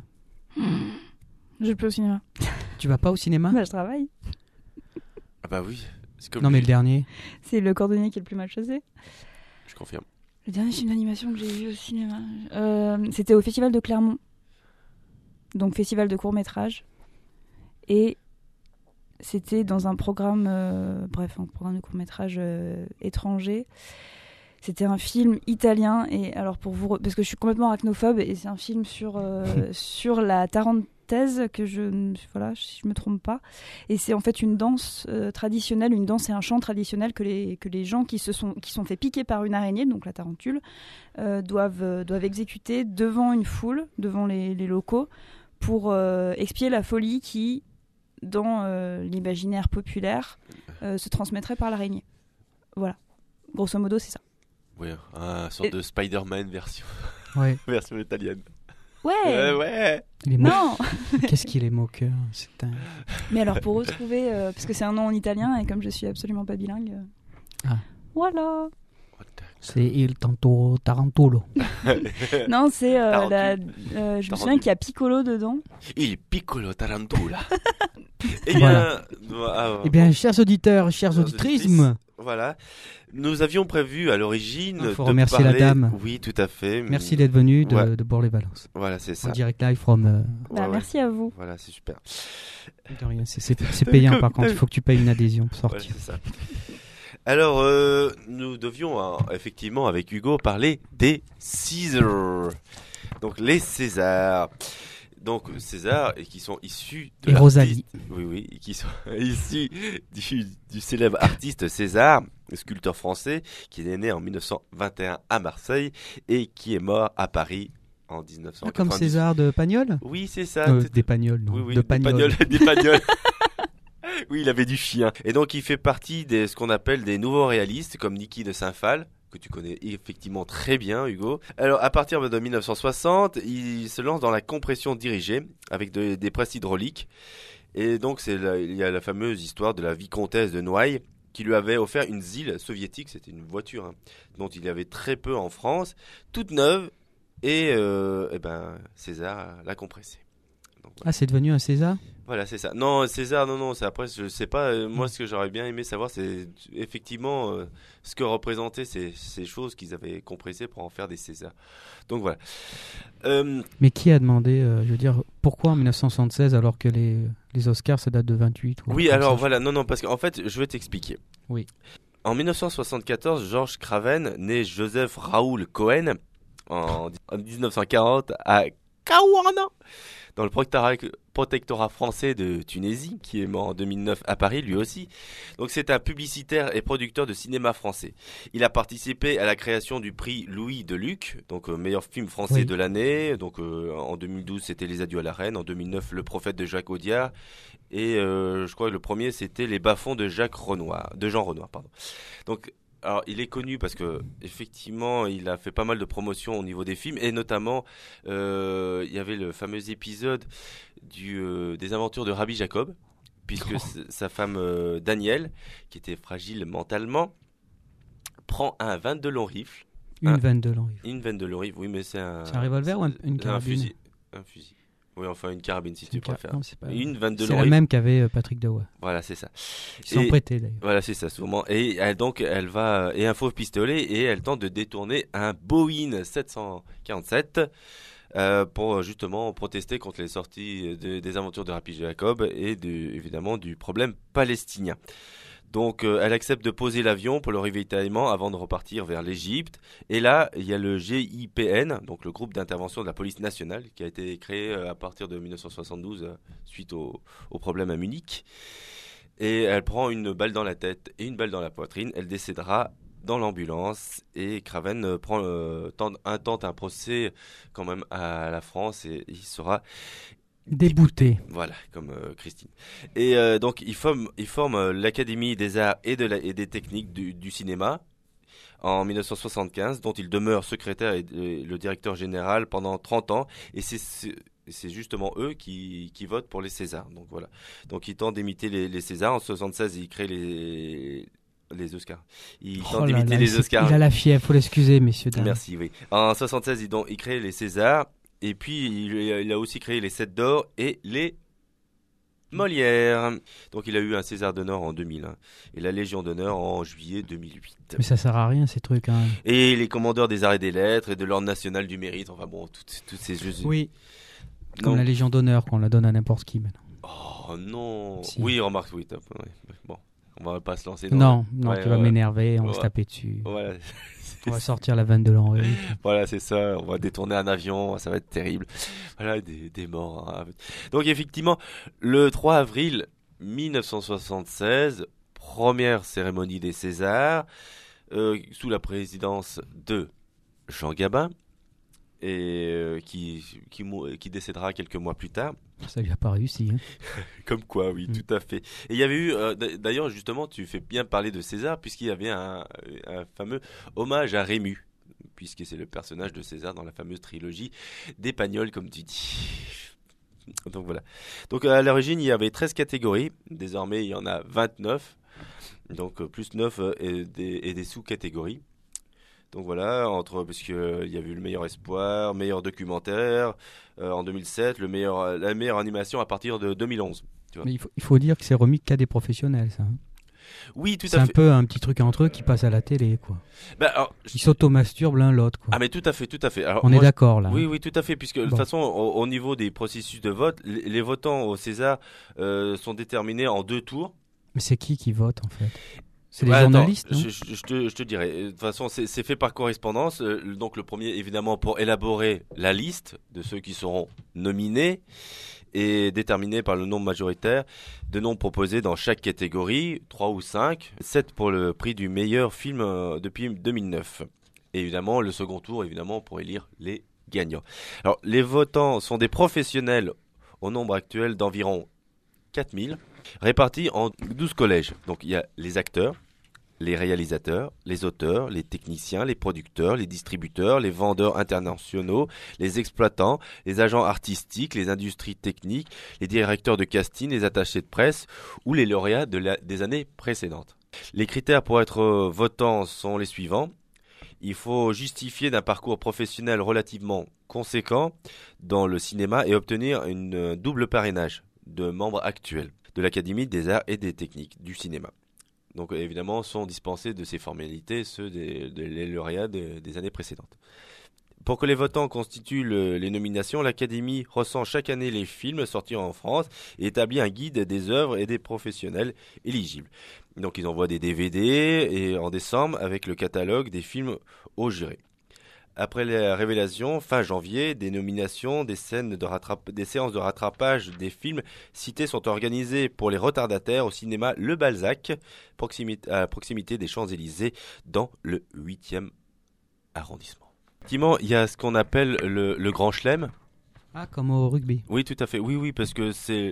Je peux au cinéma. Tu vas pas au cinéma? Bah, je travaille. Ah bah oui, c'est comme Non, mais lui, le dernier. C'est Le Cordonnier qui est le plus mal chaussé. je confirme. Le dernier film d'animation que j'ai vu au cinéma, euh, c'était au Festival de Clermont. Donc festival de court-métrage. Et c'était dans un programme, euh, bref, un programme de court-métrage euh, étranger. C'était un film italien. Et alors pour vous, re- parce que je suis complètement arachnophobe, et c'est un film sur, euh, sur la tarentaise, que je, ne- voilà, si je me trompe pas. Et c'est en fait une danse euh, traditionnelle, une danse et un chant traditionnel que les, que les gens qui se sont, qui sont fait piquer par une araignée, donc la tarentule, euh, doivent, euh, doivent exécuter devant une foule, devant les, les locaux, pour euh, expier la folie qui, dans euh, l'imaginaire populaire, euh, se transmettrait par l'araignée. Voilà. Grosso modo, c'est ça. Oui, un sorte Et- de Spider-Man version Ouais. version italienne. Ouais, Ouais, ouais. Il est mo- Non Qu'est-ce qu'il est moqueur. C'est un... Mais alors, pour retrouver, euh, parce que c'est un nom en italien, et comme je suis absolument pas bilingue, euh, Ah. voilà. C'est Il Tanto Tarantolo. Non, c'est euh, Tarantule. la, euh, je me souviens qu'il y a Piccolo dedans. Il piccolo tarantula. Eh Voilà. bien, ah, Eh bien, chers auditeurs, chers Chers auditrices, auditrices, voilà. Nous avions prévu à l'origine Il faut de remercier la parler- dame. Oui, tout à fait. merci d'être venu de, Ouais. de Bourg-les-Valences. Voilà, c'est ça. En direct live from... euh, Bah, Ouais, ouais. merci à vous. Voilà, c'est super. de rien, c'est, c'est, c'est payant Comme- par contre, il faut que tu payes une adhésion pour Voilà, sortir. c'est ça. Alors, euh, nous devions hein, effectivement avec Hugo parler des Césars. Donc les Césars. Donc César et qui sont issus de Et l'artiste- Rosalie. Oui, oui, et qui sont issus du, du célèbre artiste César, sculpteur français, qui est né en mille neuf cent vingt et un à Marseille et qui est mort à Paris en dix-neuf cent Ah, comme quatre-vingt-dix. César de Pagnol Oui, c'est ça. euh, tout- Des Pagnols, non. oui, oui, de des Pagnol. pagnols, des pagnols. Oui, il avait du chien. Et donc, il fait partie des ce qu'on appelle des nouveaux réalistes, comme Niki de Saint-Phal, que tu connais effectivement très bien, Hugo. Alors, à partir de mille neuf cent soixante, il se lance dans la compression dirigée avec de- des presses hydrauliques. Et donc, c'est la- il y a la fameuse histoire de la vicomtesse de Noailles qui lui avait offert une Zil soviétique, c'était une voiture hein, dont il y avait très peu en France, toute neuve, et, euh, eh ben, César l'a compressée. Donc, voilà. Ah, c'est devenu un César? Voilà, c'est ça. Non, César, non, non, c'est après, je sais pas. euh, moi, ce que j'aurais bien aimé savoir, c'est effectivement euh, ce que représentaient ces, ces choses qu'ils avaient compressées pour en faire des Césars. Donc voilà. Euh, Mais qui a demandé, euh, je veux dire, pourquoi en mille neuf cent soixante-seize alors que les, les Oscars ça date de vingt-huit ou oui, comme alors ça, voilà, non, non, parce qu'en fait, je vais t'expliquer. Oui. En mille neuf cent soixante-quatorze, Georges Craven, né Joseph Raoul Cohen, en, en dix-neuf cent quarante à Kawana, dans le protectorat, protectorat français de Tunisie, qui est mort en deux mille neuf à Paris, lui aussi. Donc c'est un publicitaire et producteur de cinéma français. Il a participé à la création du prix Louis Deluc, donc euh, meilleur film français Oui. de l'année. Donc euh, en deux mille douze, c'était Les Adieux à la Reine. En deux mille neuf, Le Prophète de Jacques Audiard. Et euh, je crois que le premier, c'était Les Bas-fonds de Jacques Renoir, de Jean Renoir, pardon. Donc alors, il est connu parce que effectivement, il a fait pas mal de promotions au niveau des films et notamment, euh, il y avait le fameux épisode du, euh, des aventures de Rabbi Jacob, puisque Oh. s- sa femme euh, Danielle, qui était fragile mentalement, prend un vingt-deux long rifle, Une un- vanne de l'enrive. une vingt-deux long rifle, oui, mais c'est un. C'est un revolver ou un- une un carabine? fusil, un fusil. Oui, enfin une carabine si tu Une car- préfères. non, c'est pas- Une vingt-deux C'est long la rifle. même qu'avait euh, Patrick Dewa. Voilà, c'est ça. Ils sont Et- prêtés d'ailleurs. Voilà, c'est ça, sûrement. Et elle, donc, elle va, et un faux pistolet, et elle tente de détourner un Boeing sept cent quarante-sept euh, pour justement protester contre les sorties de- des aventures de Rabbi Jacob et du, évidemment du problème palestinien. Donc euh, elle accepte de poser l'avion pour le ravitaillement avant de repartir vers l'Égypte. Et là, il y a le G I P N, donc le groupe d'intervention de la police nationale, qui a été créé euh, à partir de dix-neuf cent soixante-douze euh, suite au, au problème à Munich. Et elle prend une balle dans la tête et une balle dans la poitrine. Elle décédera dans l'ambulance et Craven euh, prend, euh, tente, intente un procès quand même à la France et il sera débouté. Voilà, comme euh, Christine. Et euh, donc il forme, il forme euh, l'Académie des arts et, de la, et des techniques du, du cinéma en dix-neuf cent soixante-quinze, dont il demeure secrétaire et, et le directeur général pendant trente ans. Et c'est, c'est, c'est justement eux qui, qui votent pour les Césars. Donc voilà. Donc il tente d'imiter les, les Césars. En soixante-seize, il crée les les Oscars. Il Oh tente là d'imiter là, les il- Oscars. Il a la fièvre, faut l'excuser, messieurs, dames. Merci, oui. En soixante-seize, il, donc, il crée les Césars. Et puis, il, il a aussi créé les Sept d'Or et les Molières. Donc, il a eu un César d'honneur en deux mille un et la Légion d'honneur en juillet deux mille huit. Mais ça sert à rien, ces trucs. Hein. Et les commandeurs des arts et des lettres et de l'ordre national du mérite. Enfin bon, toutes, toutes ces jeux. Oui, comme Donc- la Légion d'honneur, qu'on la donne à n'importe qui maintenant. Oh non. Si. Oui, remarque, oui. Top, ouais. Bon, on va pas se lancer dans. Non, non, Ouais, tu vas ouais. m'énerver, on va Ouais. se taper dessus. Voilà. On va sortir la vanne de l'Henri. Voilà, c'est ça. On va détourner un avion, ça va être terrible. Voilà, des, des morts. Hein. Donc, effectivement, le trois avril dix-neuf cent soixante-seize, première cérémonie des Césars, euh, sous la présidence de Jean Gabin, et euh, qui, qui, mou- qui décédera quelques mois plus tard. Ça lui a pas réussi. Hein. Comme quoi, oui, Mm. tout à fait. Et il y avait eu, euh, d- d'ailleurs, justement, tu fais bien parler de César, puisqu'il y avait un, un fameux hommage à Rému, puisque c'est le personnage de César dans la fameuse trilogie d'Épagnols, comme tu dis. Donc voilà. Donc à l'origine, il y avait treize catégories. Désormais, il y en a vingt-neuf. Donc euh, plus neuf euh, et des, et des sous-catégories. Donc voilà, entre parce que euh, il y avait eu le meilleur espoir, meilleur documentaire euh, en deux mille sept, le meilleur, la meilleure animation à partir de deux mille onze. Tu vois. Mais il faut, il faut dire que c'est remis qu'à des professionnels, ça. hein. Oui, tout C'est à un fait. peu un petit truc entre eux qui passe à la télé, quoi. Bah, alors, je- Ils s'automasturbent l'un l'autre, quoi. Ah mais tout à fait, tout à fait. Alors, On moi, est d'accord, là. Oui, hein. oui, tout à fait, puisque de toute Bon. façon, au, au niveau des processus de vote, les, les votants au César euh, sont déterminés en deux tours. Mais c'est qui qui vote, en fait? C'est les Ouais, attends, journalistes, non je, je- je te, je te dirais. De toute façon, c'est c'est fait par correspondance. Euh, donc le premier, évidemment, pour élaborer la liste de ceux qui seront nominés et déterminés par le nombre majoritaire de noms proposés dans chaque catégorie, trois ou cinq, sept pour le prix du meilleur film euh, depuis deux mille neuf. Et évidemment, le second tour, évidemment, pour élire les gagnants. Alors, les votants sont des professionnels au nombre actuel d'environ quatre mille, répartis en douze collèges. Donc, il y a les acteurs, les réalisateurs, les auteurs, les techniciens, les producteurs, les distributeurs, les vendeurs internationaux, les exploitants, les agents artistiques, les industries techniques, les directeurs de casting, les attachés de presse ou les lauréats de la- des années précédentes. Les critères pour être euh, votant sont les suivants. Il faut justifier d'un parcours professionnel relativement conséquent dans le cinéma et obtenir une euh, double parrainage de membres actuels de l'Académie des arts et des techniques du cinéma. Donc évidemment sont dispensés de ces formalités ceux des, des les lauréats des, des années précédentes. Pour que les votants constituent le- les nominations, l'Académie recense chaque année les films sortis en France et établit un guide des œuvres et des professionnels éligibles. Donc ils envoient des D V D et en décembre avec le catalogue des films au jury. Après la révélation, fin janvier, des nominations, des, scènes de rattrape- des séances de rattrapage des films cités sont organisées pour les retardataires au cinéma Le Balzac, proximité, à proximité des Champs-Élysées, dans le huitième arrondissement. Effectivement, il y a ce qu'on appelle le, le Grand Chelem. Ah, comme au rugby. Oui, tout à fait. Oui, oui, parce que c'est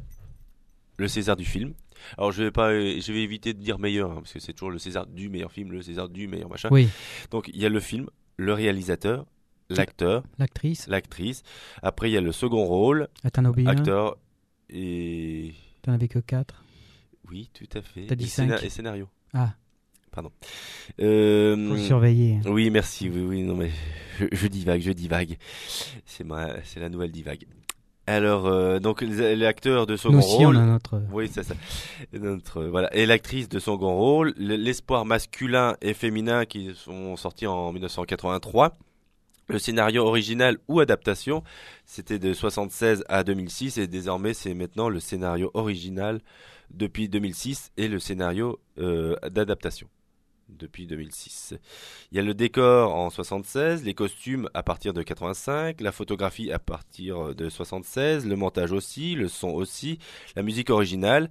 le César du film. Alors, je vais pas, je vais éviter de dire meilleur, hein, parce que c'est toujours le César du meilleur film, le César du meilleur machin. Oui, Donc, il y a le film, le réalisateur, l'acteur, l'actrice. l'actrice. Après, il y a le second rôle, Ah, t'en as oublié un acteur et... T'en avais que quatre. Oui, tout à fait. T'as dit et, scéna- cinq. et scénario. Ah, Pardon. Euh, faut surveiller. Oui, merci. Oui, oui, non mais je, je divague, je divague. C'est ma, c'est la nouvelle divague. Alors, euh, donc les, les acteurs de second Nous aussi, rôle. on a notre... Oui, c'est ça. Et notre, euh, voilà. Et l'actrice de second rôle, le- l'espoir masculin et féminin qui sont sortis en dix-neuf cent quatre-vingt-trois. Le scénario original ou adaptation, c'était de soixante-seize à deux mille six et désormais c'est maintenant le scénario original depuis deux mille six et le scénario euh, d'adaptation depuis deux mille six. Il y a le décor en soixante-seize, les costumes à partir de quatre-vingt-cinq, la photographie à partir de soixante-seize, le montage aussi, le son aussi, la musique originale,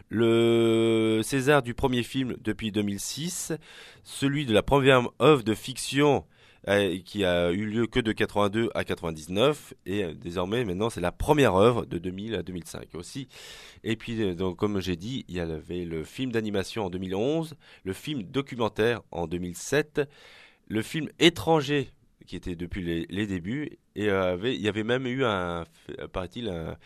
le César du premier film depuis deux mille six, celui de la première œuvre de fiction euh, qui a eu lieu que de quatre-vingt-deux à quatre-vingt-dix-neuf et euh, désormais maintenant c'est la première œuvre de deux mille à deux mille cinq aussi. Et puis euh, donc comme j'ai dit, il y avait le film d'animation en deux mille onze, le film documentaire en deux mille sept, le film étranger qui était depuis les, les débuts et euh, avait, il y avait même eu un, paraît-il, un,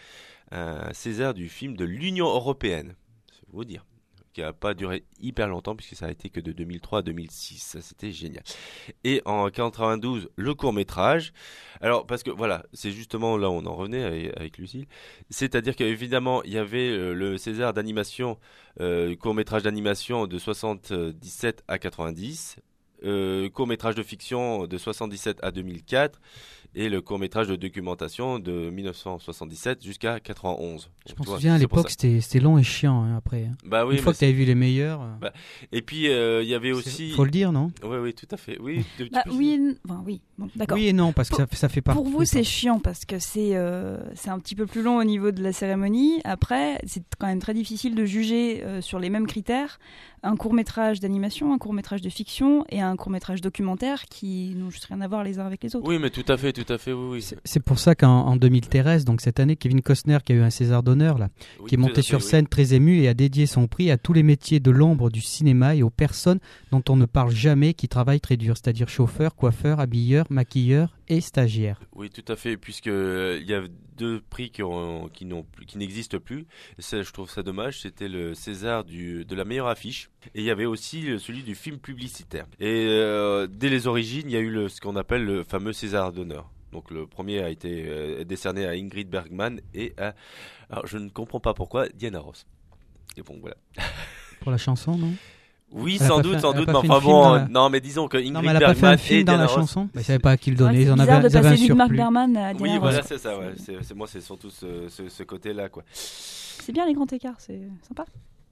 un César du film de l'Union européenne, c'est vous dire, qui n'a pas duré hyper longtemps puisque ça a été que de deux mille trois à deux mille six, ça c'était génial. Et en quatre-vingt-douze, le court-métrage. Alors parce que voilà, c'est justement là où on en revenait avec, avec Lucille, c'est-à-dire qu'évidemment il y avait euh, le César d'animation, euh, court-métrage d'animation de soixante-dix-sept à quatre-vingt-dix, euh, court-métrage de fiction de soixante-dix-sept à deux mille quatre et le court-métrage de documentation de mille neuf cent soixante-dix-sept jusqu'à quatre-vingt-onze. Je Donc, me tu vois, souviens à c'est pour l'époque, ça. c'était, c'était long et chiant hein, après. hein. Bah oui, Une fois mais que tu avais vu les meilleurs, euh, Bah, et puis euh, il y avait c'est- aussi. faut le dire, non? Oui, oui, tout à fait. Oui, tu- tu Bah, peux- oui, n- enfin, oui. Bon, d'accord. Oui et non, parce que ça, ça fait partie. Pour vous, c'est chiant parce que c'est euh, c'est un petit peu plus long au niveau de la cérémonie. Après, c'est quand même très difficile de juger euh, sur les mêmes critères un court-métrage d'animation, un court-métrage de fiction et un court-métrage documentaire qui n'ont juste rien à voir les uns avec les autres. Oui, mais tout à fait, tout à fait, oui, oui. C'est, c'est pour ça qu'en en deux mille treize, donc cette année, Kevin Costner, qui a eu un César d'honneur, là, Oui, qui est tout à monté fait, sur oui. scène très ému et a dédié son prix à tous les métiers de l'ombre du cinéma et aux personnes dont on ne parle jamais qui travaillent très dur, c'est-à-dire chauffeur, coiffeur, habilleur, maquilleur et stagiaire. Oui, tout à fait, puisque euh, il y a deux prix qui, ont, qui, n'ont, plus- qui n'existent plus. Et ça, je trouve ça dommage. C'était le César du, de la meilleure affiche. Et il y avait aussi le- celui du film publicitaire. Et euh, dès les origines, il y a eu le, ce qu'on appelle le fameux César d'honneur. Donc le premier a été euh, décerné à Ingrid Bergman et à, alors je ne comprends pas pourquoi, Diana Ross. Et bon, voilà. Pour la chanson, non? Oui, Elle a sans pas doute, fait- sans elle a doute, pas mais fait enfin une film bon, dans euh, la- non, mais disons que Ingrid Non, mais elle a pas fait Bergman un et film dans Diana la Ross. chanson. Ils savaient pas à qui le Ouais, donner. c'est Ils en bizarre avaient, de ils avaient un passer du Mark surplus. Berman à Diana Oui, Ross. voilà, c'est ça, ouais. C'est, c'est moi, c'est surtout ce, ce, ce côté-là, quoi. C'est bien les grands écarts, c'est sympa.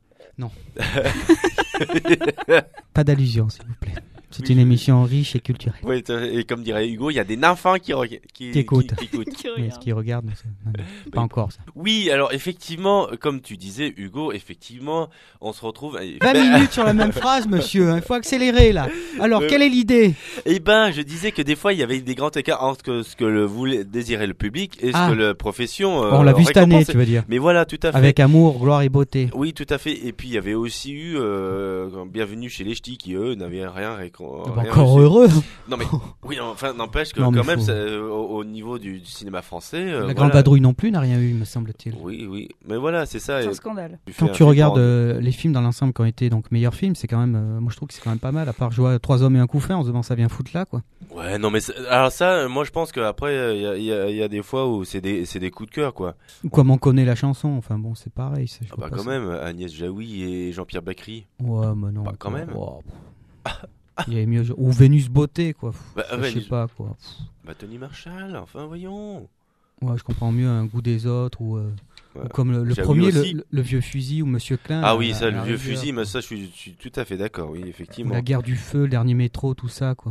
Pas d'allusion, s'il vous plaît. C'est Oui, une je- émission riche et culturelle. Oui, et comme dirait Hugo, il y a des nymphins qui, reg- qui, Qui écoutent. qui- qui écoutent. Qui Mais regarde. ce qui regarde, non, c'est- non, non, pas encore ça. Oui, alors effectivement, comme tu disais, Hugo, effectivement, on se retrouve. vingt minutes sur la même phrase, monsieur. Il faut accélérer là. Alors, Euh, quelle est l'idée? Eh ben, je disais que des fois, il y avait des grands écarts entre que- ce que le voulait désirait le public et ce Ah. que la profession. euh, On l'a vu cette année, récompensait. tu veux dire. Mais voilà, tout à fait. Avec amour, gloire et beauté. Oui, tout à fait. Et puis, il y avait aussi eu euh, Bienvenue chez les Ch'tis qui, eux, n'avaient rien récompensé. Ah bah, encore heureux. Non, mais oui, enfin, n'empêche que Non, mais quand même, faut- ça, euh, au, au niveau du, du cinéma français. euh, La voilà. Grande Vadrouille non plus n'a rien eu, me semble-t-il. Oui, oui. Mais voilà, c'est ça. C'est un et scandale. tu fais Quand un tu film regardes en- euh, les films dans l'ensemble qui ont été donc meilleurs films, c'est quand même, euh, moi je trouve que c'est quand même pas mal. À part jouer à Trois hommes et un couffin, on se demande ça vient foutre là quoi. Ouais, non, mais c'est- alors ça, euh, moi je pense qu'après, il y a, y a- y a des fois où c'est des, c'est des coups de cœur, quoi. Ou comme on connaît la chanson, enfin bon c'est pareil. ça, je Ah vois bah pas quand ça. même, Agnès Jaoui et Jean-Pierre Bacry. Ouais, mais non. Bah, quand quoi. même. Oh, pff. Il y avait mieux. Ou Vénus Beauté quoi. Pff, Bah, ça, je Vénus- sais pas quoi. Pff. Bah Tony Marshall, enfin voyons. Ouais, je comprends mieux un goût des autres ou, euh, Ouais. ou comme le, le Jaoui premier, le, aussi. le- le vieux fusil ou Monsieur Klein. Ah la- oui, la- ça, le la vieux rigueur, fusil, quoi. mais ça, je suis, je suis tout à fait d'accord, oui, Ou effectivement. La guerre du feu, le dernier métro, tout ça quoi.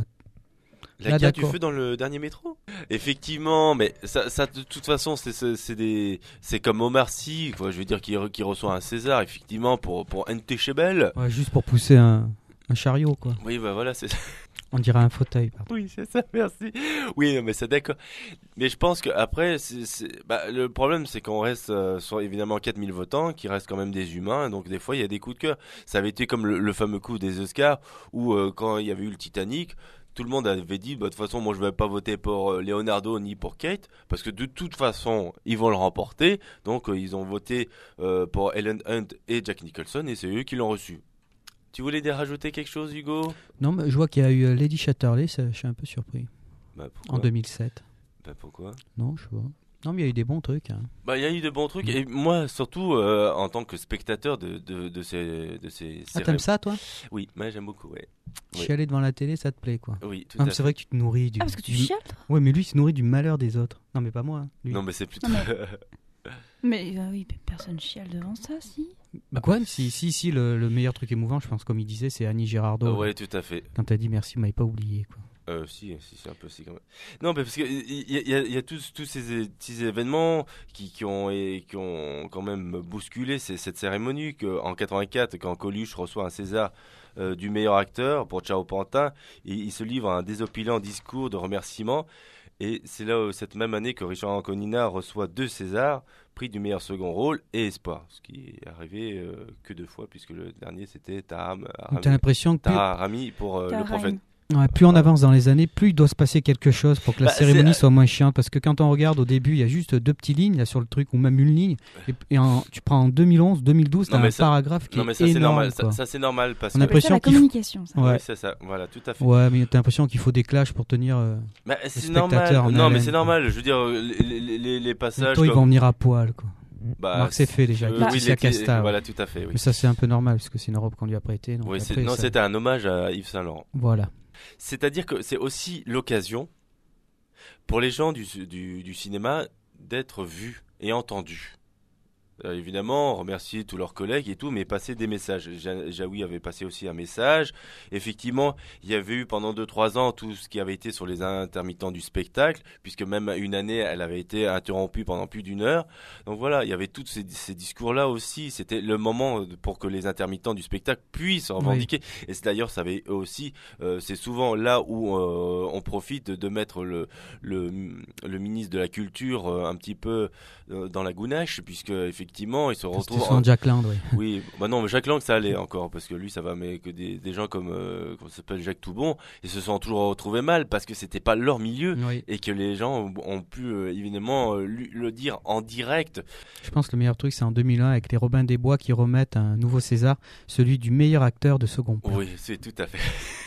La Là, guerre du d'accord. feu dans le dernier métro. Effectivement, mais ça, ça de toute façon, c'est, c'est, c'est des, c'est comme Omar Sy, quoi. Je veux dire, qui, re- qui reçoit un César, effectivement, pour pour Intouchable. Ouais, juste pour pousser un, un chariot quoi. Oui, bah voilà, c'est. On dirait un fauteuil. Pardon. Oui, c'est ça, merci. Oui, non, mais c'est d'accord. Mais je pense qu'après, c'est, c'est... Bah, le problème, c'est qu'on reste euh, sur évidemment quatre mille votants, qui restent quand même des humains, donc des fois, il y a des coups de cœur. Ça avait été comme le, le fameux coup des Oscars, où euh, quand il y avait eu le Titanic, tout le monde avait dit, bah, de toute façon, moi, je vais pas voter pour euh, Leonardo ni pour Kate, parce que de toute façon, ils vont le remporter. Donc, euh, ils ont voté euh, pour Ellen Hunt et Jack Nicholson, et c'est eux qui l'ont reçu. Tu voulais dire rajouter quelque chose, Hugo? Non, mais je vois qu'il y a eu euh, Lady Chatterley, ça, je suis un peu surpris. Bah, pourquoi? En deux mille sept. Bah, pourquoi? Non, je vois. Non, mais il y a eu des bons trucs. Hein. Bah, il y a eu de bons trucs. Et moi, surtout, euh, en tant que spectateur de, de, de ces, de ces Ah, séries- t'aimes ça, toi Oui, moi j'aime beaucoup, ouais. Oui. Chialer devant la télé, ça te plaît, quoi. Oui, tout Non, à mais fait. c'est vrai que tu te nourris du. Ah, parce que tu du- chiales, toi Ouais, mais lui, il se nourrit du malheur des autres. Non, mais pas moi. hein, lui. Non, mais c'est plutôt. Non, Mais euh, oui, mais personne chiale devant ça, si. Bah quoi Si, si, si, le, le meilleur truc émouvant, je pense, comme il disait, c'est Annie Girardot. ouais, tout à fait. Quand t'as dit merci, vous m'avez pas oublié, quoi. Euh, si, si, c'est un peu si quand même. Non, mais parce qu'il y a, y a, y a tous, tous ces petits événements qui, qui, ont, et, qui ont quand même bousculé ces- cette cérémonie. Que, en quatre-vingt-quatre, quand Coluche reçoit un César euh, du meilleur acteur pour Ciao Pantin, il, il se livre à un désopilant discours de remerciement. Et c'est là, euh, cette même année, que Richard Anconina reçoit deux Césars, prix du meilleur second rôle et espoir. Ce qui est arrivé euh, que deux fois, puisque le dernier c'était Tahar Donc Rahmi, t'as l'impression que plus, Tahar Rahmi pour euh, Tahar le prophète. Rahmi. ouais, plus on avance dans les années, plus il doit se passer quelque chose pour que la Bah, cérémonie c'est- soit moins chiante. Parce que quand on regarde au début, il y a juste deux petites lignes là, sur le truc, ou même une ligne. Et, et en- tu prends en deux mille onze, deux mille douze, t'as Non, mais un ça- paragraphe qui Non, mais est ça c'est énorme. normal. Ça, quoi. ça, c'est normal parce On que. a On appelle ça la l'impression qu'il faut- communication, ça. Ouais. Oui, c'est ça. Voilà, tout à fait. Ouais, mais t'as l'impression qu'il faut des clashs pour tenir. euh, Bah, c'est spectateur normal. en Non, mais haleine, c'est quoi. normal. Je veux dire, les, les, les, les passages. Bientôt, ils comme- vont venir à poil, quoi. Bah, Marc, c'est fait déjà. euh, avec oui, Laetitia les- Casta, ouais. Voilà, tout à fait. Oui. Mais ça, c'est un peu normal, parce que c'est une robe qu'on lui a prêtée. donc Oui, c'est- après, non, ça- c'était un hommage à Yves Saint Laurent. Voilà. C'est-à-dire que c'est aussi l'occasion pour les gens du, du, du cinéma d'être vus et entendus. Euh, évidemment, remercier tous leurs collègues et tout, mais passer des messages. Ja- Jaoui avait passé aussi un message. Effectivement, il y avait eu pendant deux trois ans tout ce qui avait été sur les intermittents du spectacle, puisque même une année, elle avait été interrompue pendant plus d'une heure. Donc voilà, il y avait tous ces, ces discours-là aussi. C'était le moment pour que les intermittents du spectacle puissent revendiquer. Et c'est d'ailleurs, ça avait aussi, euh, c'est souvent là où euh, on profite de mettre le, le, le ministre de la Culture euh, un petit peu euh, dans la gounache, puisque effectivement, il se C'était retrouve. son Jack Land, oui. Oui, bah non, mais Jacques Lang, ça allait encore, parce que lui, ça va, mais que des, des gens comme, euh, comment ça s'appelle, Jacques Toubon, ils se sont toujours retrouvés mal, parce que c'était pas leur milieu, Oui. et que les gens ont, ont pu, euh, évidemment, euh, lui- le dire en direct. Je pense que le meilleur truc, c'est en deux mille un, avec les Robins des Bois qui remettent un nouveau César, celui du meilleur acteur de second plan. Oui, c'est tout à fait.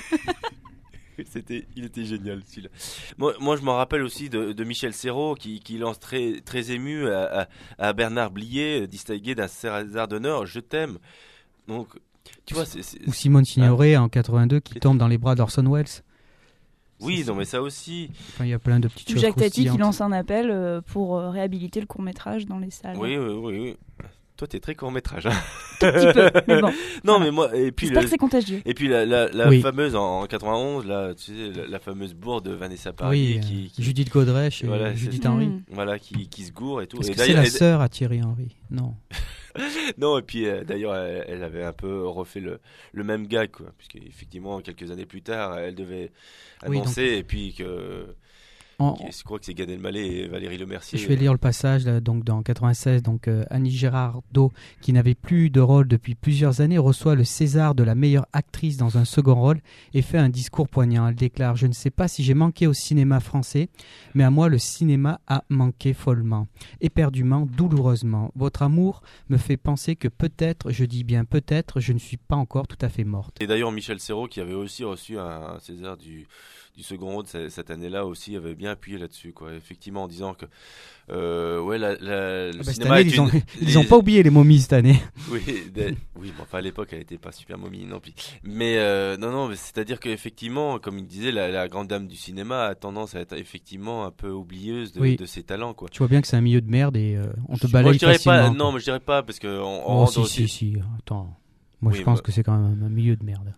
C'était, il était génial celui-là. Moi, moi je m'en rappelle aussi de, de Michel Serrault qui, qui lance très, très ému à, à, à Bernard Blier, distingué d'un César d'honneur, Je t'aime. Donc, tu vois, c'est. c'est- Ou Simone Signoret en quatre-vingt-deux qui Et- tombe dans les bras d'Orson Welles. Oui, C'est- non, mais ça aussi. Enfin, il y a plein de petites Ou choses Jacques Tati qui croustillantes. lance un appel euh, pour euh, réhabiliter le court-métrage dans les salles. Oui, oui, oui, oui. Toi, t'es très court métrage. Hein. Un petit peu, mais bon. Non, Voilà. mais moi, et puis, J'espère le- que c'est contagieux. et puis la, la, la Oui. fameuse en, en quatre-vingt-onze, là, tu sais, la, la fameuse bourde de Vanessa Paradis Oui, euh, qui, qui- Judith Godrèche et Voilà, Judith c'est- Henry. Mm. voilà, qui, qui se gourre et tout. Est-ce Et que c'est d'ailleurs- la et- sœur à Thierry Henry? Non. Non, et puis euh, d'ailleurs, elle, elle avait un peu refait le, le même gag, quoi, puisque effectivement, quelques années plus tard, elle devait Oui, annoncer, et puis que. En- Je crois que c'est Gad Elmaleh et Valérie Lemercier. Je vais lire le passage là, donc dans quatre-vingt-seize. Donc euh, Annie Girardot, qui n'avait plus de rôle depuis plusieurs années, reçoit le César de la meilleure actrice dans un second rôle et fait un discours poignant. Elle déclare: je ne sais pas si j'ai manqué au cinéma français, mais à moi le cinéma a manqué follement, éperdument, douloureusement. Votre amour me fait penser que peut-être, je dis bien peut-être, je ne suis pas encore tout à fait morte. Et d'ailleurs, Michel Serrault, qui avait aussi reçu un, un César du, du second rôle ce- cette année-là aussi, avait bien appuyé là-dessus, quoi. Effectivement, en disant que euh, ouais, la, la- le Ah bah, cette cinéma année, est ils ont, une- ils ont pas oublié les momies cette année. Oui, des- oui, mais enfin à l'époque, elle était pas super momie non plus. Mais euh, non, non, mais c'est-à-dire qu'effectivement, comme il disait, la, la grande dame du cinéma a tendance à être effectivement un peu oublieuse de, Oui. de ses talents, quoi. Tu vois bien que c'est un milieu de merde et euh, on te Moi, balaye je dirais facilement. pas, quoi. non, mais je dirais pas parce que on, on Oh rentre si, aussi. si, si, attends. Moi Oui, je pense bah- que c'est quand même un milieu de merde.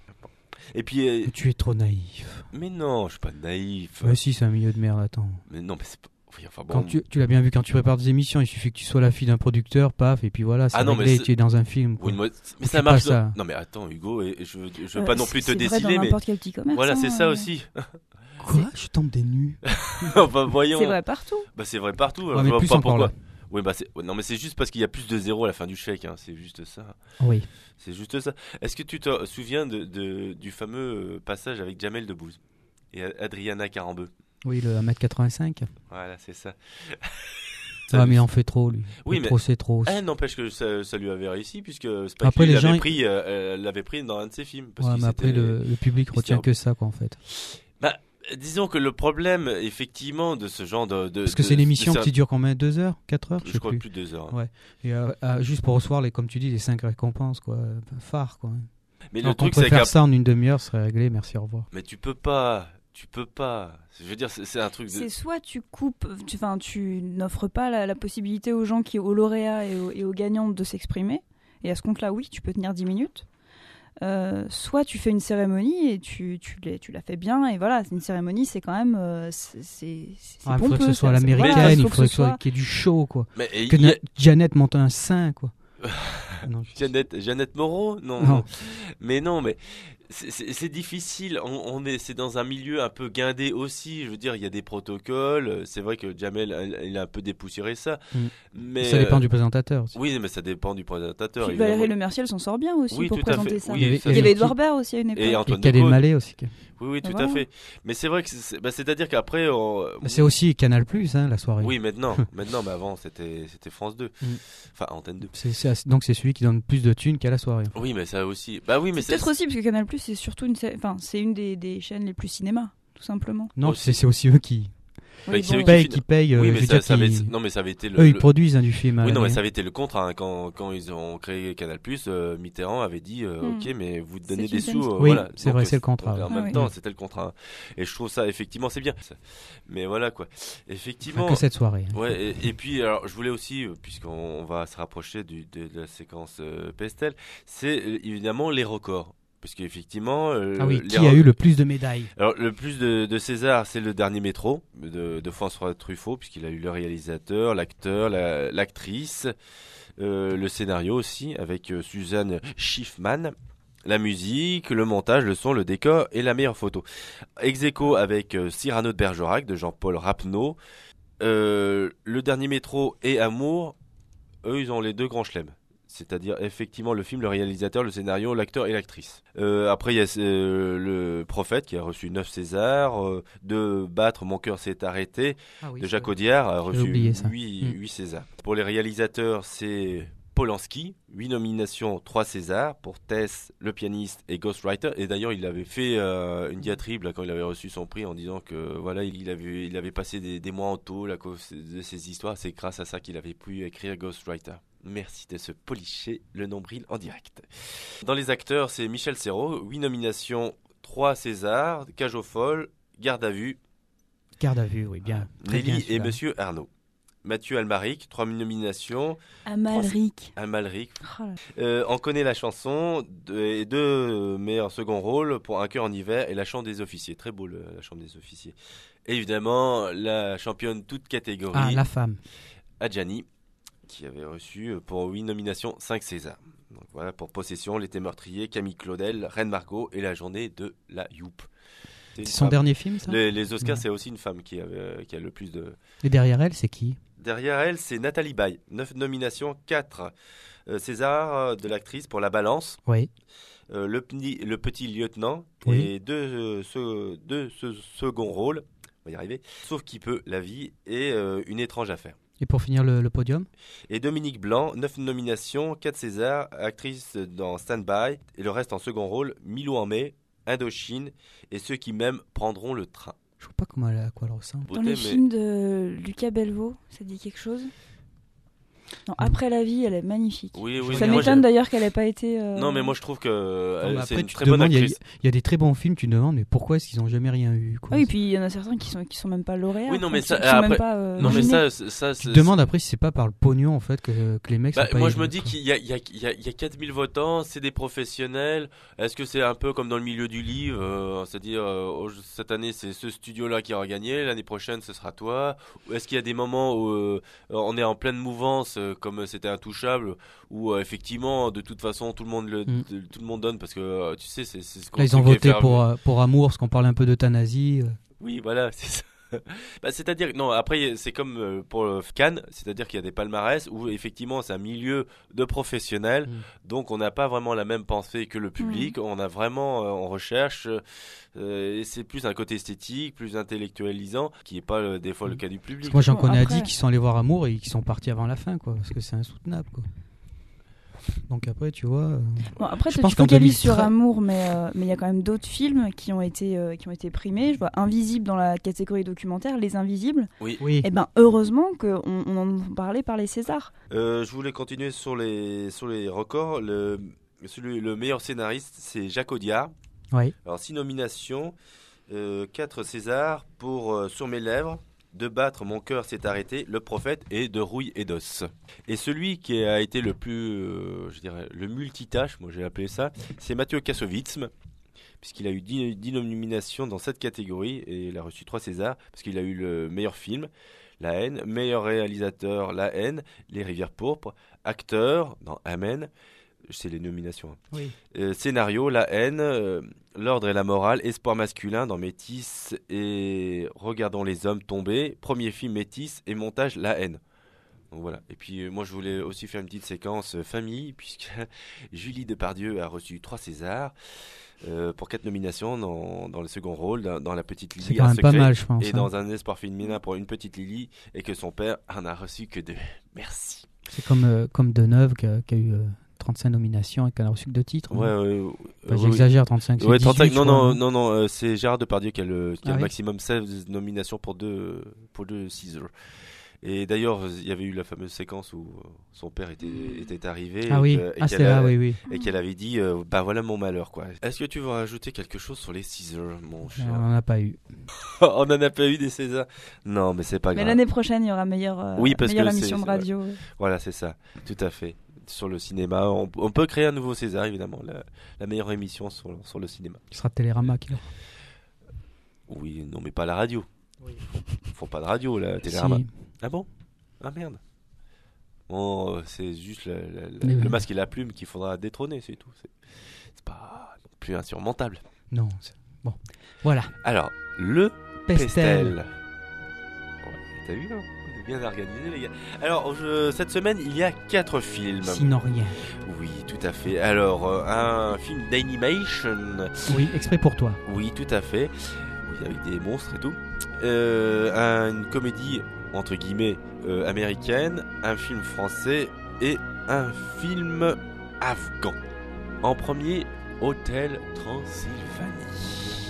Et puis, euh, Tu es trop naïf. mais non, je suis pas naïf. Ouais, si, c'est un milieu de merde, attends. Mais non, mais c'est pas. Oui, enfin, bon. Quand tu, tu l'as bien vu quand tu prépares des émissions, il suffit que tu sois la fille d'un producteur, paf, et puis voilà, c'est Ah non, mais réglé, c'est- tu es dans un film. quoi. Oui, moi- mais Fais ça pas marche. ça. dans- Non, mais attends, Hugo, et, et je, veux- je veux Euh, pas non plus te c'est vrai décider, dans mais n'importe quel petit commerce. voilà, c'est hein, ça euh, aussi. Quoi Je tombe des nues. Enfin, voyons. C'est vrai partout. Bah, c'est vrai partout. alors Ouais, je mais vois plus pas encore pourquoi. là. Oui, bah, c'est... ouais, non, mais c'est juste parce qu'il y a plus de zéro à la fin du chèque. Hein. C'est juste ça. Oui. C'est juste ça. Est-ce que tu te souviens de, de- du fameux euh, passage avec Jamel Debbouze et A- Adriana Carambeu? Oui, le un mètre quatre-vingt-cinq. Voilà, c'est ça. Ah, mais il en fait trop, lui. Oui, Le mais- trop, c'est trop. Ah, n'empêche que ça, ça lui avait réussi, puisque Spike Après, Lee les l'avait gens, ils- pris, euh, elle l'avait pris dans un de ses films. Parce Ouais, qu'il mais après, s'était- le, le public il retient s'était- que ça, quoi, en fait. Bah, Disons que le problème, effectivement, de ce genre de... de Parce que de- c'est une émission de- qui dure combien, deux heures, quatre heures, Je sais crois plus. plus de deux heures. Ouais. Et euh, euh, juste pour recevoir les, comme tu dis, les cinq récompenses, quoi, euh, phares, quoi. Mais Alors le qu'on truc, peut c'est faire qu'à... ça en une demi-heure, ce serait réglé. Merci, au revoir. Mais tu peux pas... Tu peux pas... Je veux dire, c'est, c'est un truc de... C'est soit tu coupes, tu, enfin, tu n'offres pas la, la possibilité aux gens, qui, aux lauréats et aux, et aux gagnants de s'exprimer. Et à ce compte-là, oui, tu peux tenir dix minutes. Euh, soit tu fais une cérémonie et tu, tu, l'es- tu la fais bien. Et voilà, c'est une cérémonie, c'est quand même... euh, c'est, c'est, c'est Ah, il pompeux. faudrait que ce soit ça, c'est- l'américaine, voilà, il faut que faudrait ce que ce soit- soit- qu'il y ait du show, quoi. Mais et Que il y a- Na- Janet monte un sein, quoi. Non, je- Jeannette, Jeannette Moreau non, Non. non. Mais non, mais c'est, c'est, c'est difficile. On, on est, c'est dans un milieu un peu guindé aussi. Je veux dire, il y a des protocoles. C'est vrai que Jamel, il, il a un peu dépoussiéré ça. Mm. Mais Ça dépend euh, du présentateur aussi. Oui, mais ça dépend du présentateur. Puis évidemment. Valérie Le Mercier, elle s'en sort bien aussi Oui, pour tout à présenter fait. ça. Oui, Il y avait- ça, Il y c'est- avait Edouard Baird aussi à une époque. Et Et Antoine Cadet Decauze. Mallet aussi. Oui, oui, tout Voilà. à fait. Mais c'est vrai que c'est, bah, c'est-à-dire qu'après, on- Bah, c'est aussi Canal Plus, hein, la soirée. oui, maintenant, maintenant, mais avant, c'était, c'était France deux, Mm. enfin Antenne deux. C'est, c'est assez- donc c'est celui qui donne plus de thunes qu'à la soirée. Oui, mais ça aussi. Bah oui, mais C'est peut-être aussi parce que Canal+, c'est surtout une, sé- enfin, c'est une des, des chaînes les plus cinéma, tout simplement. Non, Aussi. c'est, c'est aussi eux qui Bah, Oui, c'est bon, eux qui payent, fin- qui payent. euh, Oui, je mais veux ça, dire ça avait, qu'ils- non, mais ça avait été le. eux, ils le- produisent hein, du film. à Oui, non, mais l'année. ça avait été le contrat. hein. Quand, quand ils ont créé Canal+, euh, Mitterrand avait dit euh, Hmm. Ok, mais vous donnez C'est des une sous. chaîne. euh, Oui, voilà. c'est Donc, vrai, euh, c'est le contrat, donc, En ouais. même Ah oui. temps, c'était le contrat. hein. Et je trouve ça, effectivement, c'est bien. Mais voilà, quoi. Effectivement. Enfin, que cette soirée. hein. Ouais, et, et puis, alors, je voulais aussi, euh, puisqu'on on va se rapprocher du, de, de la séquence euh, Pestel, c'est euh, évidemment les records. Parce qu'effectivement. euh, Ah oui, les qui a re- eu le plus de médailles? Alors, le plus de, de César, c'est le dernier métro de, de François Truffaut, puisqu'il a eu le réalisateur, l'acteur, la- l'actrice, euh, le scénario aussi, avec euh, Suzanne Schiffman, la musique, le montage, le son, le décor et la meilleure photo. Ex aequo avec euh, Cyrano de Bergerac de Jean-Paul Rapneau. Euh, le dernier métro et Amour, eux, ils ont les deux grands chelems. C'est-à-dire effectivement le film, le réalisateur, le scénario, l'acteur et l'actrice. Euh, après il y a euh, le Prophète qui a reçu neuf Césars, euh, de Battre, Mon cœur s'est arrêté, Ah oui, de c'est Jacques vrai. Audiard a reçu oublié ça. huit Mm. Césars. Pour les réalisateurs, c'est Polanski, huit nominations, trois Césars pour Tess, le pianiste et Ghostwriter. Et d'ailleurs, il avait fait euh, une diatribe là, quand il avait reçu son prix en disant que voilà, il avait, il avait passé des, des mois en taule à cause de ces histoires. C'est grâce à ça qu'il avait pu écrire Ghostwriter. Merci de se policher le nombril en direct. Dans les acteurs, c'est Michel Serrault, huit nominations, trois Césars, Cage aux folles, Garde à vue, Garde à vue, oui, bien. Très bien, Nelly et celui-là. Monsieur Arnaud. Mathieu Almaric, trois nominations, Amalric. Almaric. Oh là. Euh, on connaît la chanson de- et deux euh, meilleurs second rôles pour Un cœur en hiver et La chambre des officiers. Très beau le- La chambre des officiers. Et évidemment, la championne toute catégorie, Ah, la femme. Adjani, qui avait reçu euh, pour huit nominations cinq Césars. Donc voilà, pour Possession, L'été meurtrier, Camille Claudel, Reine Margot et La journée de la Youp. C'est une C'est son femme. dernier film, ça? Les, les Oscars, Ouais. c'est aussi une femme qui, avait, euh, qui a le plus de... Et derrière elle, c'est qui? Derrière elle, c'est Nathalie Baye. neuf nominations, quatre euh, César euh, de l'actrice pour La Balance, Oui. euh, le, Pni- le Petit Lieutenant Oui. et deux, euh, ce- deux ce- seconds rôles, on va y arriver, Sauf qui peut, La vie et euh, Une étrange affaire. Et pour finir le, le podium? Et Dominique Blanc, neuf nominations, quatre Césars, actrice dans Stand By, et le reste en second rôle, Milou en mai, Indochine, et Ceux qui m'aiment prendront le train. Je vois pas comment elle, à quoi elle ressemble. Dans Beauté, les mais- films de Lucas Belvaux, ça dit quelque chose? Non, Après la vie, elle est magnifique. Oui, oui, Ça moi, m'étonne j'ai- d'ailleurs qu'elle n'ait pas été. euh, Non, mais moi je trouve que euh, Non, mais c'est après, une tu très te bonne demandes, il y a- actrice. Il y a des très bons films, tu te demandes, mais pourquoi est-ce qu'ils ont jamais rien eu, quoi? Ah oui, puis il y en a certains qui sont, qui sont même pas lauréats. Oui, non, enfin, mais qui ça, sont- qui sont après- même pas, euh, Non, mais nominés. ça, c'est- ça, Tu c'est- te demandes après si c'est pas par le pognon, en fait, que, que les mecs Bah, sont pas moi, je élus, me dis quoi. qu'il y a, il y, a, il y, a, il y a quatre mille votants, c'est des professionnels. Est-ce que c'est un peu comme dans le milieu du livre, euh, c'est-à-dire euh, oh, je- cette année c'est ce studio-là qui aura gagné, l'année prochaine ce sera toi. Ou est-ce qu'il y a des moments où euh, on est en pleine mouvance, euh, comme c'était Intouchable, où euh, effectivement de toute façon tout le monde le, Mm. de- tout le monde donne parce que euh, tu sais c'est, c'est ce qu'on Là, ils ont ce qui est voté fait- pour, euh, pour Amour, parce qu'on parle un peu d'euthanasie. euh. Oui, voilà, c'est ça. Bah, c'est-à-dire, non, après, c'est comme euh, pour le Cannes, c'est-à-dire qu'il y a des palmarès où effectivement c'est un milieu de professionnels, Mm. donc on n'a pas vraiment la même pensée que le public, on a vraiment, euh, on recherche, euh, et c'est plus un côté esthétique, plus intellectualisant, qui n'est pas euh, des fois le cas du Parce public. que moi, j'en Bon, connais à après- dix qui sont allés voir Amour et qui sont partis avant la fin, quoi, parce que c'est insoutenable, quoi. Donc après, tu vois. euh, Bon, après, Je toi, pense tu qu'en focalises deux mille treize sur Amour, mais euh, mais il y a quand même d'autres films qui ont été euh, qui ont été primés. Je vois Invisible dans la catégorie documentaire, Les Invisibles. Oui. Oui. Et ben heureusement qu'on on en parlait par les Césars. Euh, je voulais continuer sur les, sur les records. Le, celui, le meilleur scénariste, c'est Jacques Audiard. Oui. Alors, six nominations, euh, quatre Césars pour euh, Sur mes lèvres, De battre mon cœur s'est arrêté, Le prophète et De rouille et d'os. Et celui qui a été le plus, euh, je dirais, le multitâche, moi j'ai appelé ça, c'est Mathieu Kassovitz, puisqu'il a eu dix, dix nominations dans cette catégorie et il a reçu trois Césars, parce qu'il a eu le meilleur film, La haine, meilleur réalisateur, La haine, Les rivières pourpres, acteur dans Amen, c'est les nominations. hein. Oui. Euh, scénario, La haine, euh, L'ordre et la morale, Espoir masculin dans Métis et Regardons les hommes tomber, premier film Métis et montage La haine. Donc voilà. Et puis euh, moi je voulais aussi faire une petite séquence euh, famille, puisque Julie Depardieu a reçu trois Césars euh, pour quatre nominations dans, dans le second rôle, dans, dans La petite Lily, C'est quand un même pas secret, mal, je pense. et hein. dans Un espoir féminin pour une petite Lily, et que son père en a reçu que deux. Merci. C'est comme, euh, comme Deneuve qui a, qui a eu euh, trente-cinq nominations et qui en a reçu que deux titres. Ouais, hein. ouais, ouais, Enfin, ouais, J'exagère, trente-cinq. c'est Ouais, dix-huit, trente-cinq, je non, crois, non, hein. non, non, euh, c'est Gérard Depardieu qui a le, qui a Ah le oui. maximum seize nominations pour deux, pour deux Césars. Et d'ailleurs, il y avait eu la fameuse séquence où euh, son père était, était arrivé Ah et oui, que- et ah, qu'elle c'est là, a- oui, oui. et qu'elle avait dit euh, bah voilà mon malheur, quoi. Est-ce que tu veux rajouter quelque chose sur les Césars, mon On cher? n'en a pas eu. On n'en a pas eu des Césars? Non, mais c'est pas Mais grave. l'année prochaine, il y aura meilleure, euh, Oui, parce meilleure que c'est- émission de c'est- radio. Voilà, c'est ça, tout à fait. Sur le cinéma, on, on peut créer un nouveau César, évidemment, la, la meilleure émission sur, sur le cinéma. Ce sera Télérama qui l'aura. Oui, non, mais pas la radio. Oui. Ils font pas de radio, la Télérama. Si. Ah bon? Ah merde. Bon, euh, c'est juste la- la- la- Mais le oui. masque et la plume qu'il faudra détrôner, c'est tout. C'est c'est pas non plus insurmontable. Non. c'est- Bon. Voilà. Alors, le Pestel. Pestel. Ouais, t'as vu, hein? On est bien organisé, les gars. Alors, je- cette semaine, il y a quatre films. Sinon rien. Oui, tout à fait. Alors, euh, un film d'animation. Oui, exprès pour toi. Oui, tout à fait. Oui, avec des monstres et tout. Euh, un- une comédie, entre guillemets, euh, américaine, un film français et un film afghan. En premier, Hôtel Transylvanie.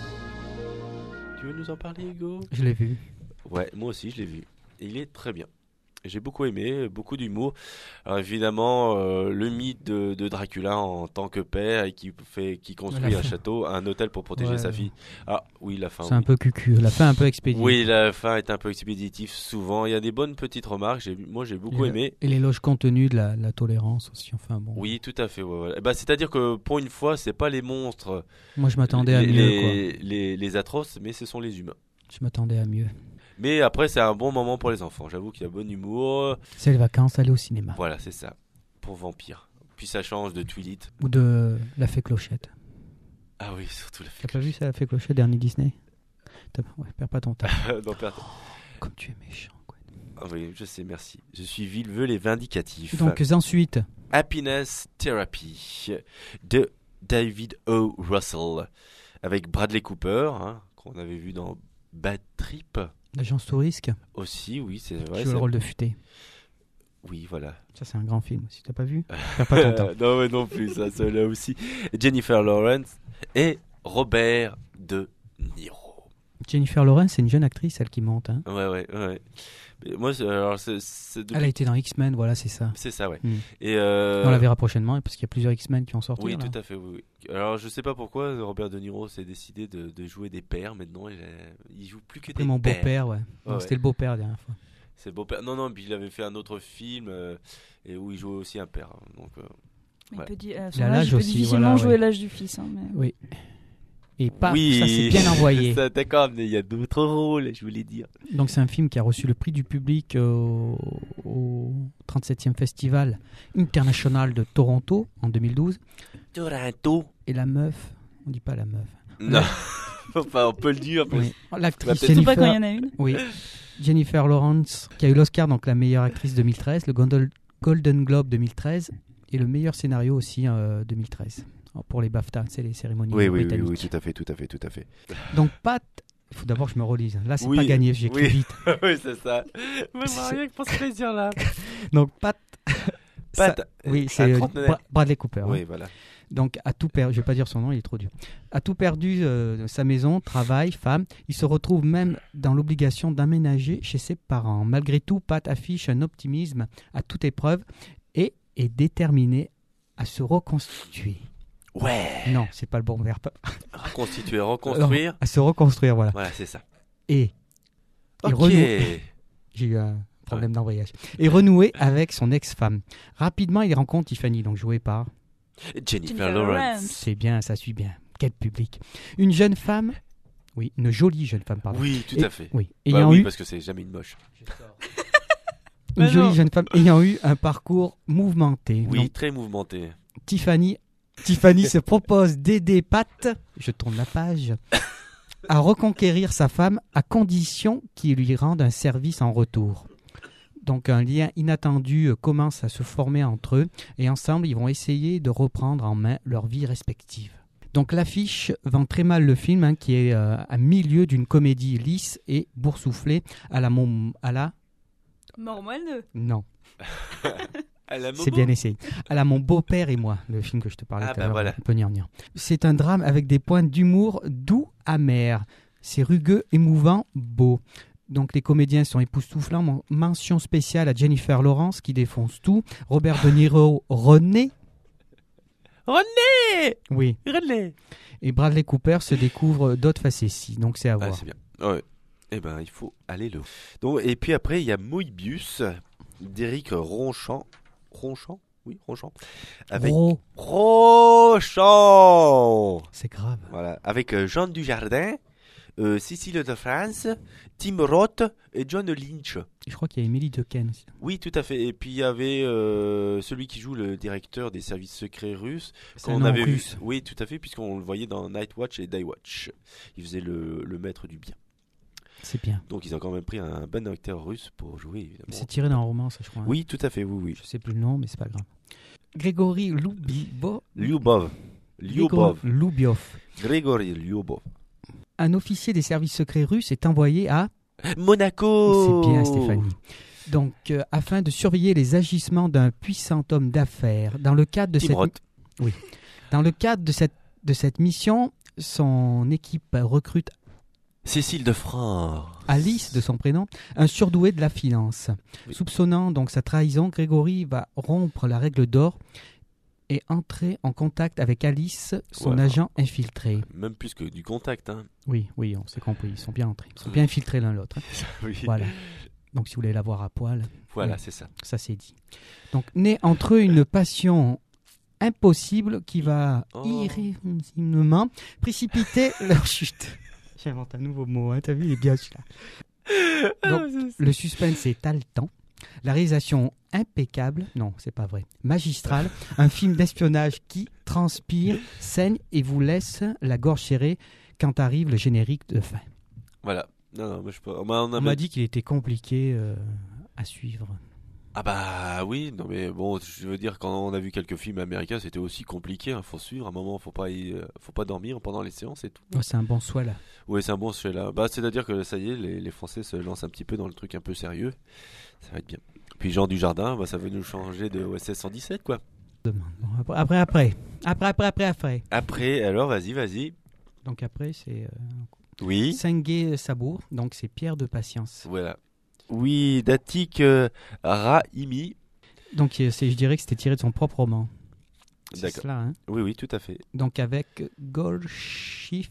Tu veux nous en parler, Hugo? Je l'ai vu. Ouais, moi aussi, je l'ai vu. Et il est très bien. J'ai beaucoup aimé, beaucoup d'humour. Alors évidemment, euh, le mythe de, de Dracula en tant que père et qui fait, qui construit La un fin. château, un hôtel pour protéger Ouais. sa fille. Ah oui, la fin. C'est oui. un peu cucu. La fin un peu expédiée. Oui, la fin est un peu expéditive souvent. Il y a des bonnes petites remarques. J'ai, moi, j'ai beaucoup Et, aimé. Et l'éloge contenu de la, la tolérance aussi. Enfin bon. Oui, tout à fait. Ouais, ouais. Eh ben, c'est-à-dire que pour une fois, c'est pas les monstres, Moi je m'attendais à les, mieux. les, les, les atroces, mais ce sont les humains. Quoi. Je m'attendais à mieux. Mais après, c'est un bon moment pour les enfants. J'avoue qu'il y a bon humour. C'est les vacances, aller au cinéma. Voilà, c'est ça. Pour Vampire. Puis ça change de Twilight. Ou de La Fée Clochette. Ah oui, surtout la T'as pas vu ça, La Fée Clochette, dernier Disney? T'as- Ouais, perds pas ton temps. Non, pardon. Comme tu es méchant. Quoi. Ah oui, je sais, merci. Je suis villeveux et vindicatif. Donc ensuite, Happiness Therapy de David O. Russell avec Bradley Cooper, hein, qu'on avait vu dans Bad Trip l'agence Tourisque, aussi, oui, c'est qui vrai. joue c'est- le rôle de futé. Oui, voilà. Ça c'est un grand film aussi. T'as pas vu? Perds pas ton temps. non, mais non plus, ça, ça là aussi. Jennifer Lawrence et Robert De Niro. Jennifer Lawrence, c'est une jeune actrice, celle qui monte. Hein. Ouais, ouais, ouais. Mais moi, c'est- alors, c'est, c'est depuis- Elle a été dans X-Men, voilà, c'est ça. c'est ça, ouais. Hmm. Et euh... On la verra prochainement parce qu'il y a plusieurs X-Men qui vont sortir. Oui, là. tout à fait. Oui, oui. Alors, je sais pas pourquoi Robert De Niro s'est décidé de, de jouer des pères. Maintenant, il, a- il joue plus que Après, des mon pères. beau-père, ouais. Non, Ouais, c'était ouais. le beau-père la dernière fois. C'est le beau-père. Non, non, puis il avait fait un autre film euh, et où il jouait aussi un père. hein. Donc, euh, Il Ouais. peut, di- euh, Il a son âge, l'âge il peut aussi, difficilement voilà, jouer ouais. l'âge du fils. hein, mais... Oui. Et paf, oui, ça s'est bien envoyé. Ça, d'accord, mais il y a d'autres rôles, je voulais dire. Donc c'est un film qui a reçu le prix du public au, au trente-septième Festival International de Toronto en deux mille douze. Toronto. Et la meuf, on dit pas la meuf. Non, enfin, on peut le dire. parce- Oui. L'actrice Surtout Surtout pas quand il y Jennifer, en a une. oui. Jennifer Lawrence, qui a eu l'Oscar, donc la meilleure actrice deux mille treize, le Gondol- Golden Globe deux mille treize et le meilleur scénario aussi euh, deux mille treize. Alors, pour les BAFTA, c'est les cérémonies Oui, oui, oui, britanniques. oui, tout à fait, tout à fait, tout à fait. Donc Pat, il faut d'abord que je me relise. Là, c'est Oui, pas gagné, j'écris oui. vite. oui, c'est ça. Mais C'est- rien que pour ce plaisir-là. Donc Pat Ça- Pat, oui, un c'est euh, trentenaire. Bra- Bradley Cooper. hein. Oui, voilà. Donc, a tout perdu, je vais pas dire son nom, il est trop dur. A tout perdu euh, sa maison, travail, femme. Il se retrouve même dans l'obligation d'aménager chez ses parents. Malgré tout, Pat affiche un optimisme à toute épreuve et est déterminé à se reconstituer. Ouais. Non, c'est pas le bon verbe. Reconstituer, reconstruire. À se reconstruire, voilà. Voilà, c'est ça. Et il Ok. renoue- j'ai eu un problème d'embrayage. Et renouer avec son ex-femme. Rapidement, il rencontre Tiffany, donc jouée par. Jennifer Jennifer Lawrence. Lawrence. C'est bien, ça suit bien. Quel public. Une jeune femme. Oui, une jolie jeune femme, pardon. Oui, tout Et- à fait. Oui, Bah ayant oui, eu parce que c'est jamais une moche. une Bah jolie non. jeune femme ayant eu un parcours mouvementé. Oui, Donc, très mouvementé. Tiffany, Tiffany se propose d'aider Pat, je tourne la page, à reconquérir sa femme à condition qu'il lui rende un service en retour. Donc un lien inattendu euh, commence à se former entre eux et ensemble ils vont essayer de reprendre en main leur vie respective. Donc l'affiche vend très mal le film hein, qui est euh, à milieu d'une comédie lisse et boursouflée à la... Mon... à la... Mort moelleux. Non, À la c'est Momo. bien essayé. À la Mon beau-père et moi, le film que je te parlais Ah, tout à bah l'heure, voilà. un peu gnangnan. C'est un drame avec des points d'humour doux, amers. C'est rugueux, émouvant, beau. Donc les comédiens sont époustouflants. Mon- Mention spéciale à Jennifer Lawrence qui défonce tout. Robert De Niro, René. René Oui. René Et Bradley Cooper se découvre d'autres facéties. Donc c'est à Ah, voir. c'est bien. Ouais. Eh ben, il faut aller le. Donc, et puis après, il y a Moebius d'Éric Ronchamp. Ronchamp Oui, Ronchamp. Avec Gros, Ronchamp. c'est grave. Voilà, avec euh, Jean Dujardin, euh, Cécile de France, Tim Roth et John Lynch. Je crois qu'il y a Emily Dequesne aussi. Oui, tout à fait. Et puis il y avait euh, celui qui joue le directeur des services secrets russes. C'est qu'on un nom avait russe. vu. Oui, tout à fait, puisqu'on le voyait dans Night Watch et Day Watch. Il faisait le, le maître du bien. C'est bien. Donc ils ont quand même pris un bon acteur russe pour jouer, évidemment. C'est tiré d'un roman, ça je crois. hein. Oui, tout à fait, oui, oui. Je sais plus le nom, mais c'est pas grave. Grégory Loubibo. Lyubov. Lyubov. Loubiov. Grégory Lyubov. Un officier des services secrets russes est envoyé à... Monaco. C'est bien Stéphanie. Donc, euh, afin de surveiller les agissements d'un puissant homme d'affaires. Dans le cadre de Tim cette... Roth. Dans le cadre de cette, de cette mission, son équipe recrute Cécile de France. Alice, de son prénom, un surdoué de la finance. Oui. Soupçonnant donc sa trahison, Grégory va rompre la règle d'or et entrer en contact avec Alice, son Voilà. agent infiltré. Même plus que du contact, hein. Oui, oui, on s'est compris, ils sont bien entrés. Ils sont bien infiltrés l'un l'autre. hein. Oui. Voilà. Donc si vous voulez la voir à poil, Voilà, Oui. c'est ça. ça c'est dit. Donc naît entre eux une passion impossible qui va Oh. irréversiblement précipiter leur chute. J'invente un nouveau mot, hein, t'as vu, il est bien celui-là. Donc, le suspense est haletant. La réalisation impeccable, non, c'est pas vrai, magistrale. Un film d'espionnage qui transpire, saigne et vous laisse la gorge serrée quand arrive le générique de fin. Voilà. Non, non, moi, je peux... on m'a- on On avait- m'a dit qu'il était compliqué euh, à suivre. Ah bah oui, non mais bon, je veux dire, quand on a vu quelques films américains, c'était aussi compliqué, il faut suivre, à un moment, faut pas, y- euh, faut pas dormir pendant les séances et tout. Oh, c'est un bon choix là. Ouais, c'est un bon sujet là. Bah, c'est-à-dire que ça y est, les, les Français se lancent un petit peu dans le truc un peu sérieux, ça va être bien. Puis Jean Dujardin, bah, ça veut nous changer de O S S cent dix-sept, quoi. Demande. Bon, après, après, après, après, après, après, après. Après, alors, vas-y, vas-y. Donc après, c'est euh, Oui. Sengue Sabour, donc c'est Pierre de Patience. Voilà. Oui, Datik euh, Rahimi. Donc euh, c'est, je dirais que c'était tiré de son propre roman. C'est D'accord. cela, hein. Oui, oui, tout à fait. Donc avec Golshifteh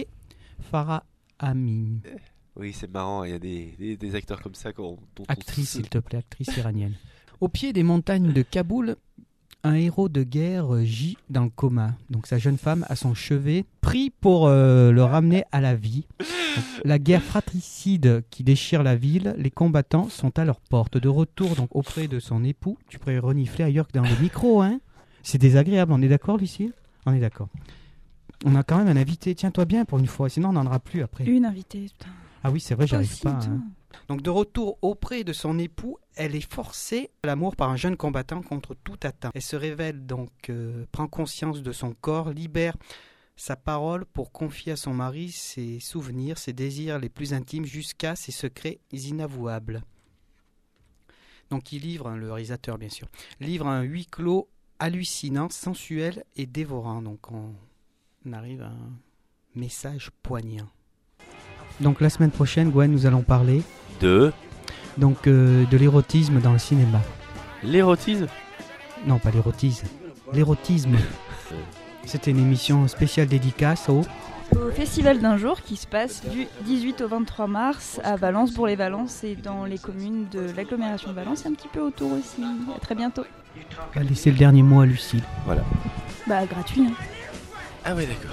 Farah Amin. Oui, c'est marrant, il y a des, des, des acteurs comme ça qu'on, dont on Actrice, se- s'il te plaît, actrice iranienne. Au pied des montagnes de Kaboul, un héros de guerre euh, gît dans le coma. Donc sa jeune femme à son chevet, prie pour euh, le ramener à la vie. Donc, la guerre fratricide qui déchire la ville, les combattants sont à leur porte. De retour donc auprès de son époux, tu pourrais renifler ailleurs que dans le micro, hein. C'est désagréable, on est d'accord, Lucie? On est d'accord. On a quand même un invité, tiens-toi bien pour une fois, sinon on n'en aura plus après. Une invitée, putain. Ah oui, c'est vrai, j'arrive Aussi, pas. toi. hein. Donc de retour auprès de son époux, elle est forcée à l'amour par un jeune combattant contre toute attente. Elle se révèle donc, euh, prend conscience de son corps, libère sa parole pour confier à son mari ses souvenirs, ses désirs les plus intimes jusqu'à ses secrets inavouables. Donc il livre, hein, le réalisateur bien sûr, livre un huis clos hallucinant, sensuel et dévorant. Donc on, on arrive à un message poignant. Donc la semaine prochaine, Gwen, nous allons parler De donc euh, de l'érotisme dans le cinéma. l'érotisme. Non, pas l'érotisme. L'érotisme. C'était une émission spéciale dédicace au... Au Festival d'un jour qui se passe du dix-huit au vingt-trois mars à Valence, pour les Valences et dans les communes de l'agglomération de Valence et un petit peu autour aussi. À très bientôt. On va laisser le dernier mot à Lucille. Voilà. Bah gratuit. Hein. Ah ouais, d'accord.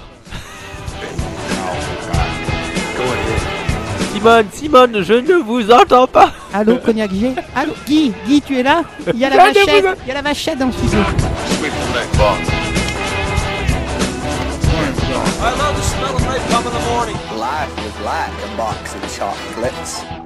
Simone, Simone, je ne vous entends pas. Allô, Cognac G. Allô, Guy, Guy, tu es là? Il y a la vachette, il y a la vachette dans le studio. I love the smell of napalm in the morning. Life was like a box of chocolates.